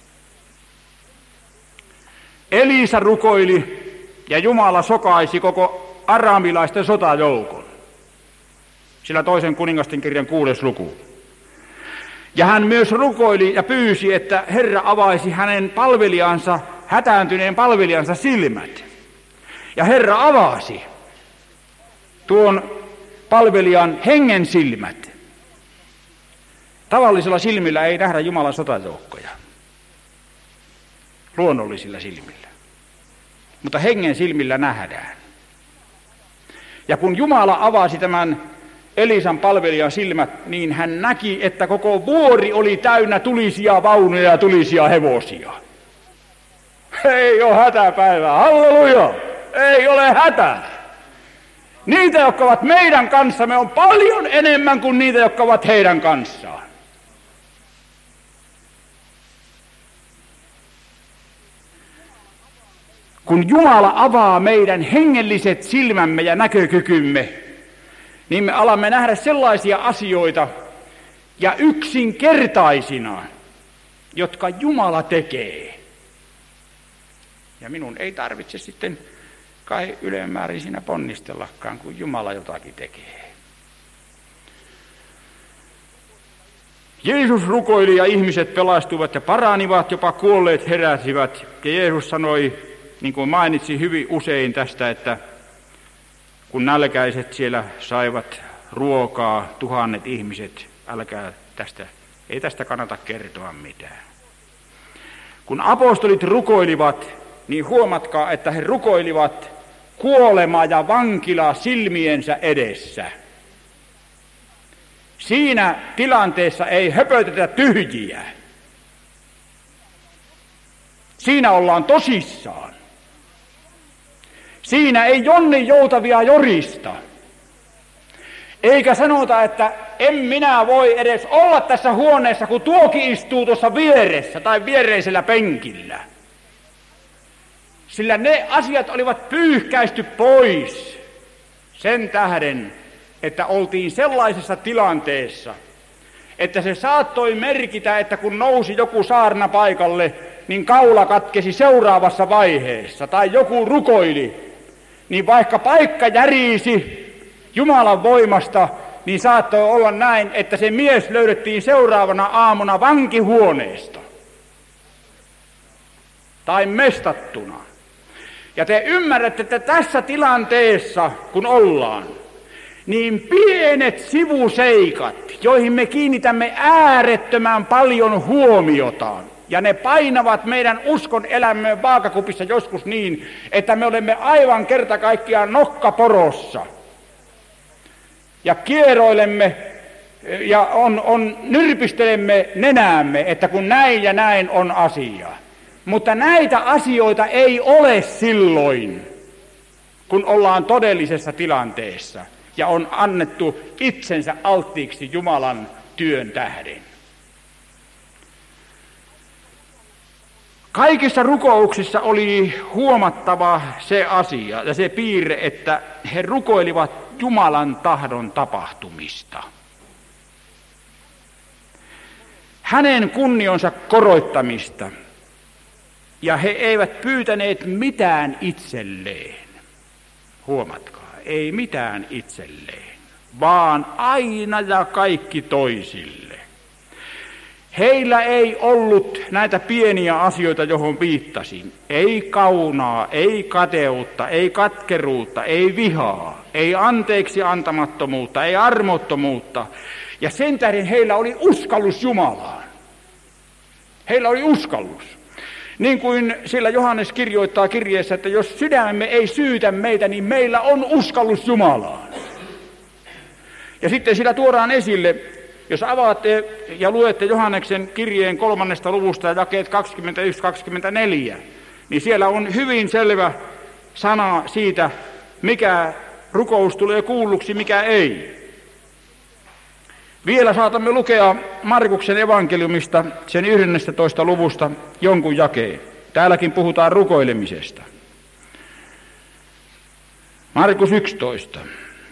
Elisa rukoili, ja Jumala sokaisi koko araamilaisten sotajoukon. Sillä toisen kuningasten kirjan kuudes luku. Ja hän myös rukoili ja pyysi, että Herra avaisi hänen palvelijansa, hätääntyneen palvelijansa silmät. Ja Herra avasi tuon palvelijan hengen silmät. Tavallisilla silmillä ei nähdä Jumalan sotajoukkoja. Luonnollisilla silmillä. Mutta hengen silmillä nähdään. Ja kun Jumala avasi tämän Elisan palvelijan silmät, niin hän näki, että koko vuori oli täynnä tulisia vaunuja ja tulisia hevosia. Ei ole hätäpäivää, halleluja! Ei ole hätää! Niitä, jotka ovat meidän kanssamme, on paljon enemmän kuin niitä, jotka ovat heidän kanssaan. Kun Jumala avaa meidän hengelliset silmämme ja näkökykymme, niin me alamme nähdä sellaisia asioita ja yksinkertaisina, jotka Jumala tekee. Ja minun ei tarvitse sitten kai ylemmäärin siinä ponnistellakaan, kun Jumala jotakin tekee. Jeesus rukoili ja ihmiset pelastuivat ja paranivat, jopa kuolleet heräsivät. Ja Jeesus sanoi, niin kuin mainitsi hyvin usein tästä, että kun nälkäiset siellä saivat ruokaa, tuhannet ihmiset, älkää tästä, ei tästä kannata kertoa mitään. Kun apostolit rukoilivat, niin huomatkaa, että he rukoilivat kuolema ja vankila silmiensä edessä. Siinä tilanteessa ei höpötetä tyhjiä. Siinä ollaan tosissaan. Siinä ei Jonni joutavia jorista. Eikä sanota, että en minä voi edes olla tässä huoneessa, kun tuokin istuu tuossa vieressä tai viereisellä penkillä. Sillä ne asiat olivat pyyhkäisty pois sen tähden, että oltiin sellaisessa tilanteessa, että se saattoi merkitä, että kun nousi joku saarna paikalle, niin kaula katkesi seuraavassa vaiheessa, tai joku rukoili, niin vaikka paikka järisi Jumalan voimasta, niin saattoi olla näin, että se mies löydettiin seuraavana aamuna vankihuoneesta tai mestattuna. Ja te ymmärrätte, että tässä tilanteessa, kun ollaan, niin pienet sivuseikat, joihin me kiinnitämme äärettömän paljon huomiota, ja ne painavat meidän uskon elämämme vaakakupissa joskus niin, että me olemme aivan kerta kaikkiaan nokkaporossa. Ja kieroilemme ja on, on, nyrpistelemme nenäämme, että kun näin ja näin on asia. Mutta näitä asioita ei ole silloin, kun ollaan todellisessa tilanteessa ja on annettu itsensä alttiiksi Jumalan työn tähden. Kaikissa rukouksissa oli huomattava se asia ja se piirre, että he rukoilivat Jumalan tahdon tapahtumista. Hänen kunnionsa koroittamista. Ja he eivät pyytäneet mitään itselleen. Huomatkaa, ei mitään itselleen, vaan aina ja kaikki toisille. Heillä ei ollut näitä pieniä asioita, johon viittasin. Ei kaunaa, ei kateutta, ei katkeruutta, ei vihaa, ei anteeksi antamattomuutta, ei armottomuutta. Ja sen tähden heillä oli uskallus Jumalaan. Heillä oli uskallus. Niin kuin sillä Johannes kirjoittaa kirjeessä, että jos sydämemme ei syytä meitä, niin meillä on uskallus Jumalaan. Ja sitten sillä tuodaan esille, jos avaatte ja luette Johanneksen kirjeen kolmannesta luvusta ja jakeet kaksikymmentäyksi kaksikymmentäneljä, niin siellä on hyvin selvä sana siitä, mikä rukous tulee kuulluksi, mikä ei. Vielä saatamme lukea Markuksen evankeliumista, sen yhdennestätoista luvusta, jonkun jakeen. Täälläkin puhutaan rukoilemisesta. Markus yksitoista.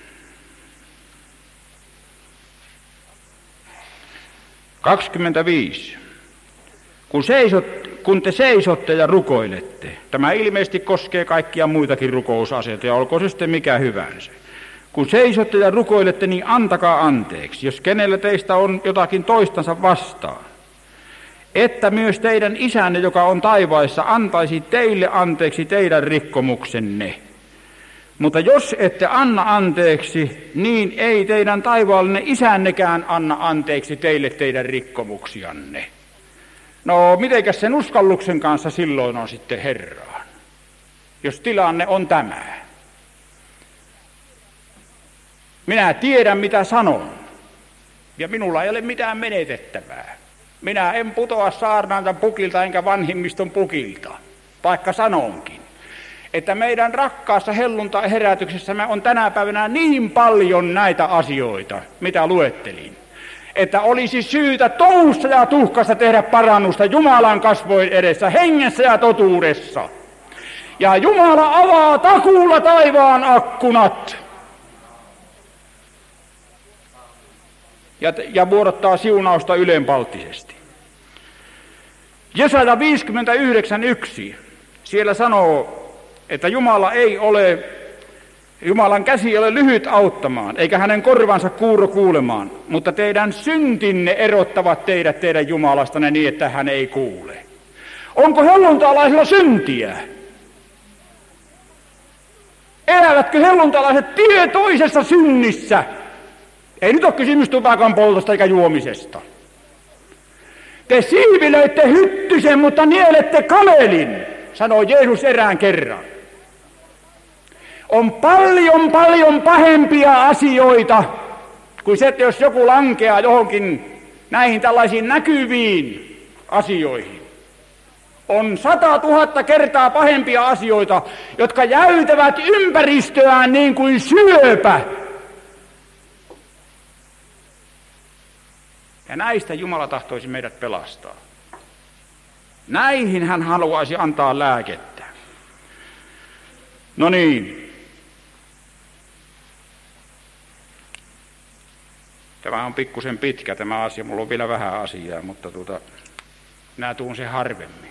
kaksikymmentäviisi. Kun, seisot, kun te seisotte ja rukoilette, tämä ilmeisesti koskee kaikkia muitakin rukousasioita, ja olkoon se sitten mikä hyvänsä. Kun seisotte ja rukoilette, niin antakaa anteeksi, jos kenellä teistä on jotakin toistansa vastaan. Että myös teidän isänne, joka on taivaissa, antaisi teille anteeksi teidän rikkomuksenne. Mutta jos ette anna anteeksi, niin ei teidän taivaallinen isännekään anna anteeksi teille teidän rikkomuksianne. No, mitenkäs sen uskalluksen kanssa silloin on sitten Herraan, jos tilanne on tämä? Minä tiedän, mitä sanon, ja minulla ei ole mitään menetettävää. Minä en putoa saarnaalta pukilta enkä vanhimmiston pukilta, vaikka sanonkin, että meidän rakkaassa helluntai-herätyksessämme on tänä päivänä niin paljon näitä asioita, mitä luettelin, että olisi syytä touhussa ja tuhkassa tehdä parannusta Jumalan kasvojen edessä, hengessä ja totuudessa. Ja Jumala avaa takuulla taivaan akkunat ja, ja vuodattaa siunausta ylenpalttisesti. Jesaja viisikymmentäyhdeksän yksi, siellä sanoo, että Jumala ei ole, Jumalan käsi ei ole lyhyt auttamaan, eikä hänen korvansa kuuro kuulemaan, mutta teidän syntinne erottavat teidät teidän Jumalastanne niin, että hän ei kuule. Onko helluntalaisilla syntiä? Elävätkö helluntalaiset tietoisessa synnissä? Ei nyt ole kysymys tupakan poltosta eikä juomisesta. Te siivilöitte hyttysen, mutta nielette kamelin, sanoo Jeesus erään kerran. On paljon, paljon pahempia asioita kuin se, että jos joku lankeaa johonkin näihin tällaisiin näkyviin asioihin. On sata tuhatta kertaa pahempia asioita, jotka jäytävät ympäristöään niin kuin syöpä. Ja näistä Jumala tahtoisi meidät pelastaa. Näihin hän haluaisi antaa lääkettä. No niin. Tämä on pikkusen pitkä tämä asia, mulla on vielä vähän asiaa, mutta tuota, minä tuun sen harvemmin.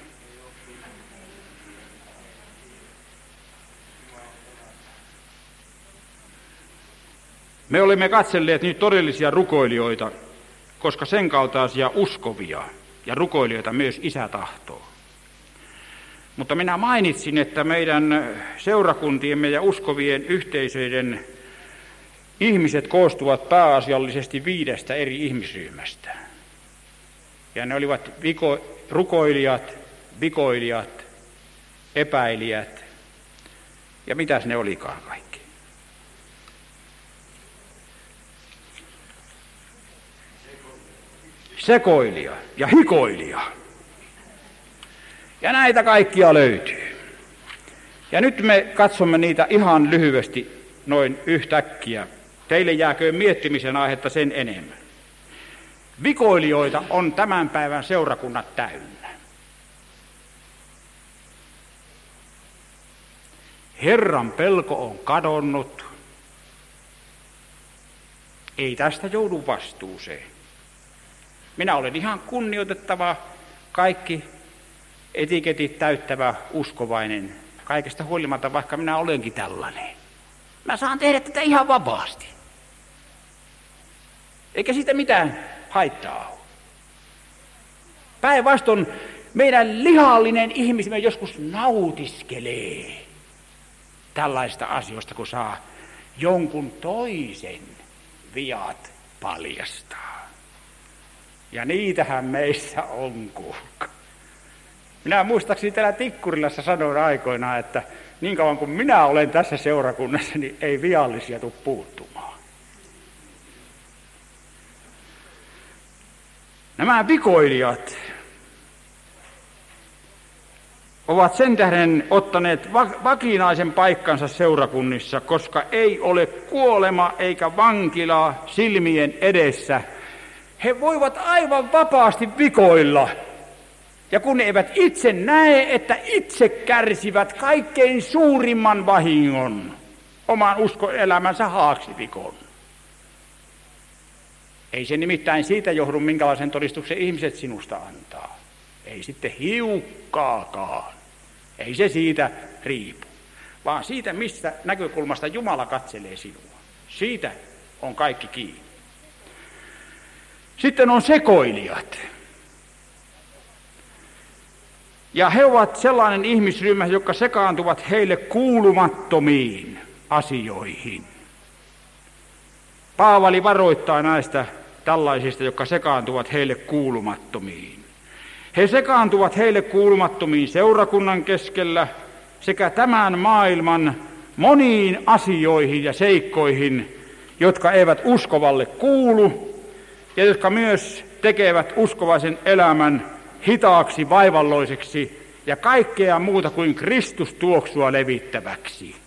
Me olemme katselleet nyt todellisia rukoilijoita, koska sen kaltaisia uskovia ja rukoilijoita myös Isä tahtoo. Mutta minä mainitsin, että meidän seurakuntiemme ja uskovien yhteisöiden ihmiset koostuvat pääasiallisesti viidestä eri ihmisryhmästä. Ja ne olivat viko, rukoilijat, vikoilijat, epäilijät ja mitäs ne olikaan kaikki. Sekoilija ja hikoilija. Ja näitä kaikkia löytyy. Ja nyt me katsomme niitä ihan lyhyesti noin yhtäkkiä. Teille jääköön miettimisen aihetta sen enemmän. Vikoilijoita on tämän päivän seurakunnat täynnä. Herran pelko on kadonnut. Ei tästä joudu vastuuseen. Minä olen ihan kunnioitettava, kaikki etiketit täyttävä uskovainen, kaikesta huolimatta, vaikka minä olenkin tällainen. Mä saan tehdä tätä ihan vapaasti. Eikä siitä mitään haittaa ole. Päinvastoin meidän lihallinen ihmisemme joskus nautiskelee tällaista asioista, kun saa jonkun toisen viat paljastaa. Ja niitähän meissä on, kuulkaa. Minä muistaakseni täällä Tikkurilassa sanoin aikoinaan, että niin kauan kuin minä olen tässä seurakunnassa, niin ei viallisia tule puuttumaan. Nämä vikoilijat ovat sen tähden ottaneet vakinaisen paikkansa seurakunnissa, koska ei ole kuolema eikä vankila silmien edessä. He voivat aivan vapaasti vikoilla. Ja kun ne eivät itse näe, että itse kärsivät kaikkein suurimman vahingon, oman uskoelämänsä haaksivikon. Ei se nimittäin siitä johdu, minkälaisen todistuksen ihmiset sinusta antaa. Ei sitten hiukkaakaan. Ei se siitä riipu, vaan siitä, mistä näkökulmasta Jumala katselee sinua. Siitä on kaikki kiinni. Sitten on sekoilijat. Ja he ovat sellainen ihmisryhmä, jotka sekaantuvat heille kuulumattomiin asioihin. Paavali varoittaa näistä tällaisista, jotka sekaantuvat heille kuulumattomiin. He sekaantuvat heille kuulumattomiin seurakunnan keskellä sekä tämän maailman moniin asioihin ja seikkoihin, jotka eivät uskovalle kuulu ja jotka myös tekevät uskovaisen elämän hitaaksi, vaivalloiseksi ja kaikkea muuta kuin Kristustuoksua levittäväksi.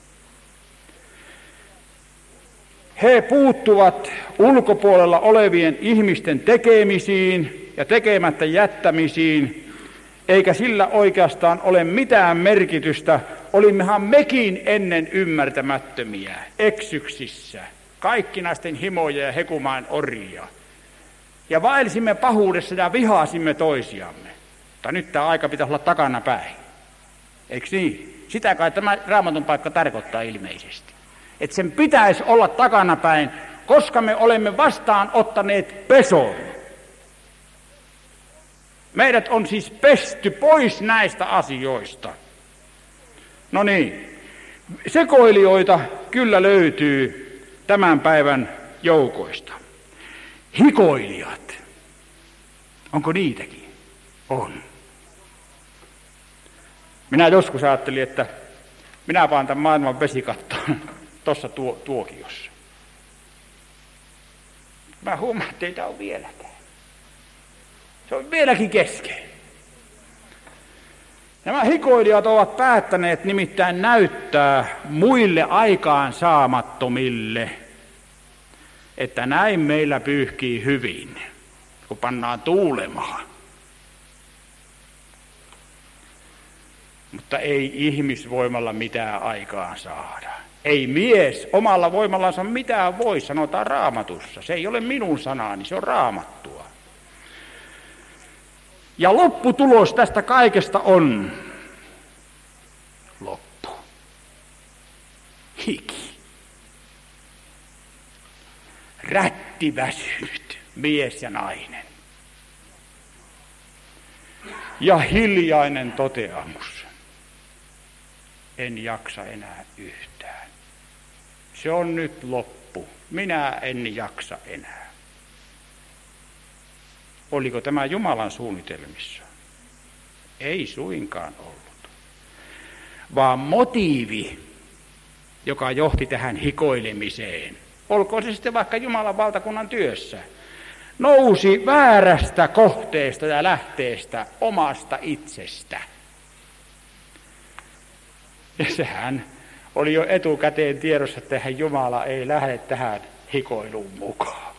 He puuttuvat ulkopuolella olevien ihmisten tekemisiin ja tekemättä jättämisiin, eikä sillä oikeastaan ole mitään merkitystä. Olimmehan mekin ennen ymmärtämättömiä, eksyksissä, kaikkinaisten himoja ja hekumaan orjia. Ja vaelsimme pahuudessa ja vihaasimme toisiamme. Mutta nyt tämä aika pitäisi olla takana päin. Eikö niin? Sitä kai tämä Raamatun paikka tarkoittaa ilmeisesti. Että sen pitäisi olla takana päin, koska me olemme vastaan ottaneet peson. Meidät on siis pesty pois näistä asioista. No niin, sekoilijoita kyllä löytyy tämän päivän joukoista. Hikoilijat. Onko niitäkin? On. Minä joskus ajattelin, että minä vaan tämän maailman vesikattoon tuossa tuo, tuokiossa. Mä huomaan, että ei tämä ole vieläkään. Se on vieläkin kesken. Nämä hikoilijat ovat päättäneet nimittäin näyttää muille aikaan saamattomille, että näin meillä pyyhkii hyvin, kun pannaan tuulemaan. Mutta ei ihmisvoimalla mitään aikaan saada. Ei mies omalla voimallansa mitään voi, sanotaan Raamatussa. Se ei ole minun sanani, se on Raamattua. Ja lopputulos tästä kaikesta on loppu. Hiki. Rättiväsynyt mies ja nainen. Ja hiljainen toteamus. En jaksa enää yhtään. Se on nyt loppu. Minä en jaksa enää. Oliko tämä Jumalan suunnitelmissa? Ei suinkaan ollut. Vaan motiivi, joka johti tähän hikoilemiseen, olkoon se sitten vaikka Jumalan valtakunnan työssä, nousi väärästä kohteesta ja lähteestä, omasta itsestä. Ja sehän oli jo etukäteen tiedossa, että Jumala ei lähde tähän hikoiluun mukaan.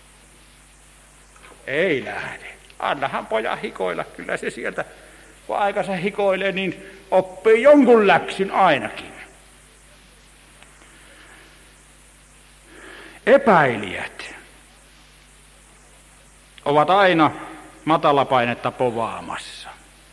Ei lähde. Annahan pojan hikoilla, kyllä se sieltä, kun aikansa hikoilee, niin oppii jonkun läksyn ainakin. Epäilijät ovat aina matalapainetta povaamassa.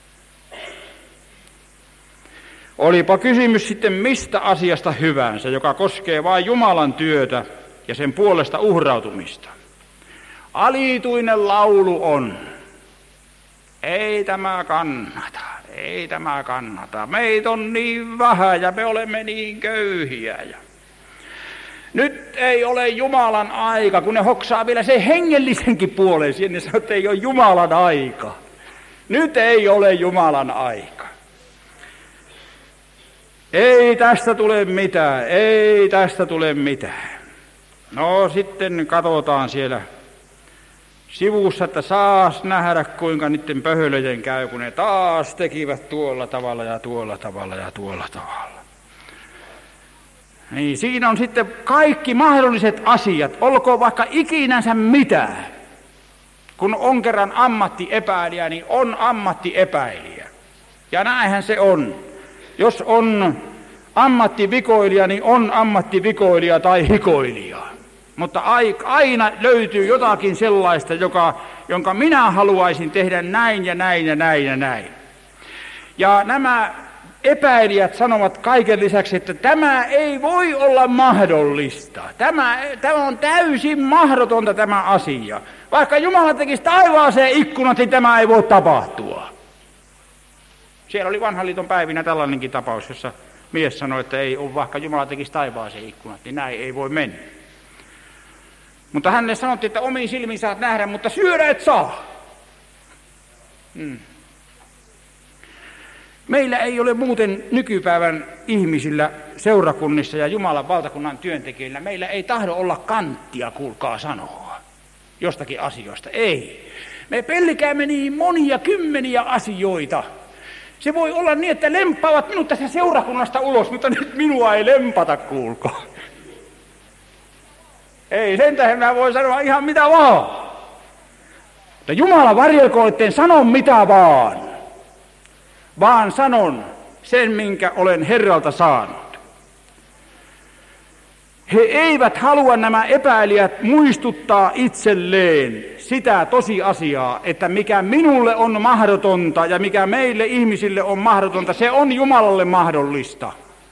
Olipa kysymys sitten mistä asiasta hyvänsä, joka koskee vain Jumalan työtä ja sen puolesta uhrautumista. Alituinen laulu on, ei tämä kannata, ei tämä kannata. Meitä on niin vähän ja me olemme niin köyhiä. Ja nyt ei ole Jumalan aika, kun ne hoksaa vielä sen hengellisenkin puolen. Sinne sanoo, että ei ole Jumalan aika. Nyt ei ole Jumalan aika. Ei tästä tule mitään, ei tästä tule mitään. No sitten katsotaan siellä sivussa, että saas nähdä kuinka niiden pöhölöjen käy, kun ne taas tekivät tuolla tavalla ja tuolla tavalla ja tuolla tavalla. Niin siinä on sitten kaikki mahdolliset asiat, olkoon vaikka ikinänsä mitään. Kun on kerran ammattiepäilijä, niin on ammattiepäilijä. Ja näinhän se on. Jos on ammattivikoilija, niin on ammattivikoilija tai hikoilija. Mutta aina löytyy jotakin sellaista, joka, jonka minä haluaisin tehdä näin ja näin ja näin ja näin. Ja nämä epäilijät sanovat kaiken lisäksi, että tämä ei voi olla mahdollista. Tämä, tämä on täysin mahdotonta tämä asia. Vaikka Jumala tekisi taivaaseen ikkunat, niin tämä ei voi tapahtua. Siellä oli vanhan liiton päivinä tällainenkin tapaus, jossa mies sanoi, että ei ole, vaikka Jumala tekisi taivaaseen ikkunat, niin näin ei voi mennä. Mutta hänelle sanottiin, että omiin silmiin saat nähdä, mutta syödä et saa. Hmm. Meillä ei ole muuten nykypäivän ihmisillä, seurakunnissa ja Jumalan valtakunnan työntekijöillä, meillä ei tahdo olla kanttia, kuulkaa sanoa, jostakin asioista. Ei. Me pelkäämme niin monia kymmeniä asioita. Se voi olla niin, että lemppaavat minut tästä seurakunnasta ulos, mutta nyt minua ei lempata, kuulkaa. Ei, sen tähden mä voin sanoa ihan mitä vaan. Mutta Jumala varjelkoon, etten sano mitä vaan, vaan sanon sen, minkä olen Herralta saanut. He eivät halua nämä epäilijät muistuttaa itselleen sitä tosiasiaa, että mikä minulle on mahdotonta ja mikä meille ihmisille on mahdotonta, se on Jumalalle mahdollista.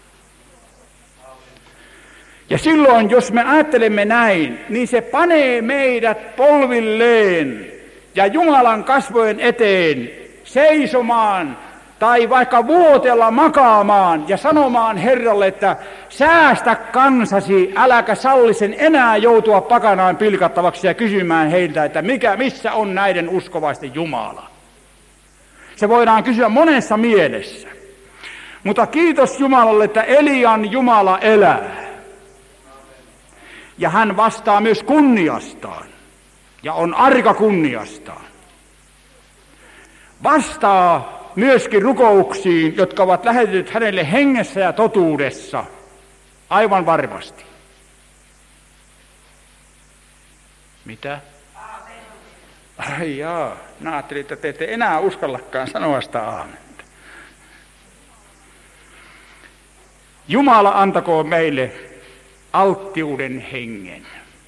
Ja silloin, jos me ajattelemme näin, niin se panee meidät polvilleen ja Jumalan kasvojen eteen seisomaan tai vaikka vuotella makaamaan ja sanomaan Herralle, että säästä kansasi, äläkä salli sen enää joutua pakanaan pilkattavaksi ja kysymään heiltä, että mikä, missä on näiden uskovaisten Jumala. Se voidaan kysyä monessa mielessä. Mutta kiitos Jumalalle, että Elian Jumala elää. Ja hän vastaa myös kunniastaan ja on arka kunniastaan. Vastaa myöskin rukouksiin, jotka ovat lähetetyt hänelle hengessä ja totuudessa, aivan varmasti. Mitä? Ai jaa, minä ajattelin, että te ette enää uskallakaan sanoa sitä aamenta. Jumala antakoon meille alttiuden hengen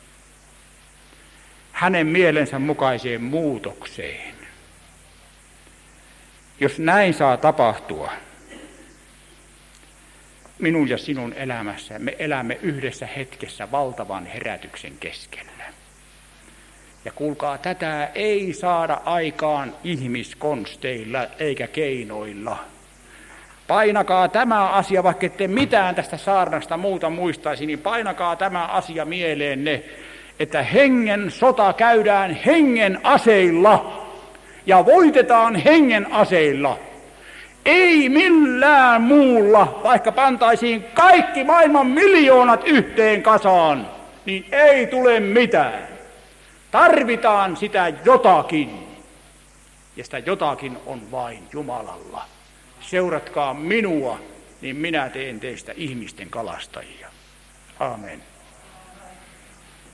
hänen mielensä mukaiseen muutokseen. Jos näin saa tapahtua minun ja sinun elämässä, me elämme yhdessä hetkessä valtavan herätyksen keskellä. Ja kuulkaa, tätä ei saada aikaan ihmiskonsteilla eikä keinoilla. Painakaa tämä asia, vaikka ette mitään tästä saarnasta muuta muistaisi, niin painakaa tämä asia mieleenne, että hengen sota käydään hengen aseilla ja voitetaan hengen aseilla. Ei millään muulla, vaikka pantaisiin kaikki maailman miljoonat yhteen kasaan, niin ei tule mitään. Tarvitaan sitä jotakin, ja sitä jotakin on vain Jumalalla. Seuratkaa minua, niin minä teen teistä ihmisten kalastajia. Aamen.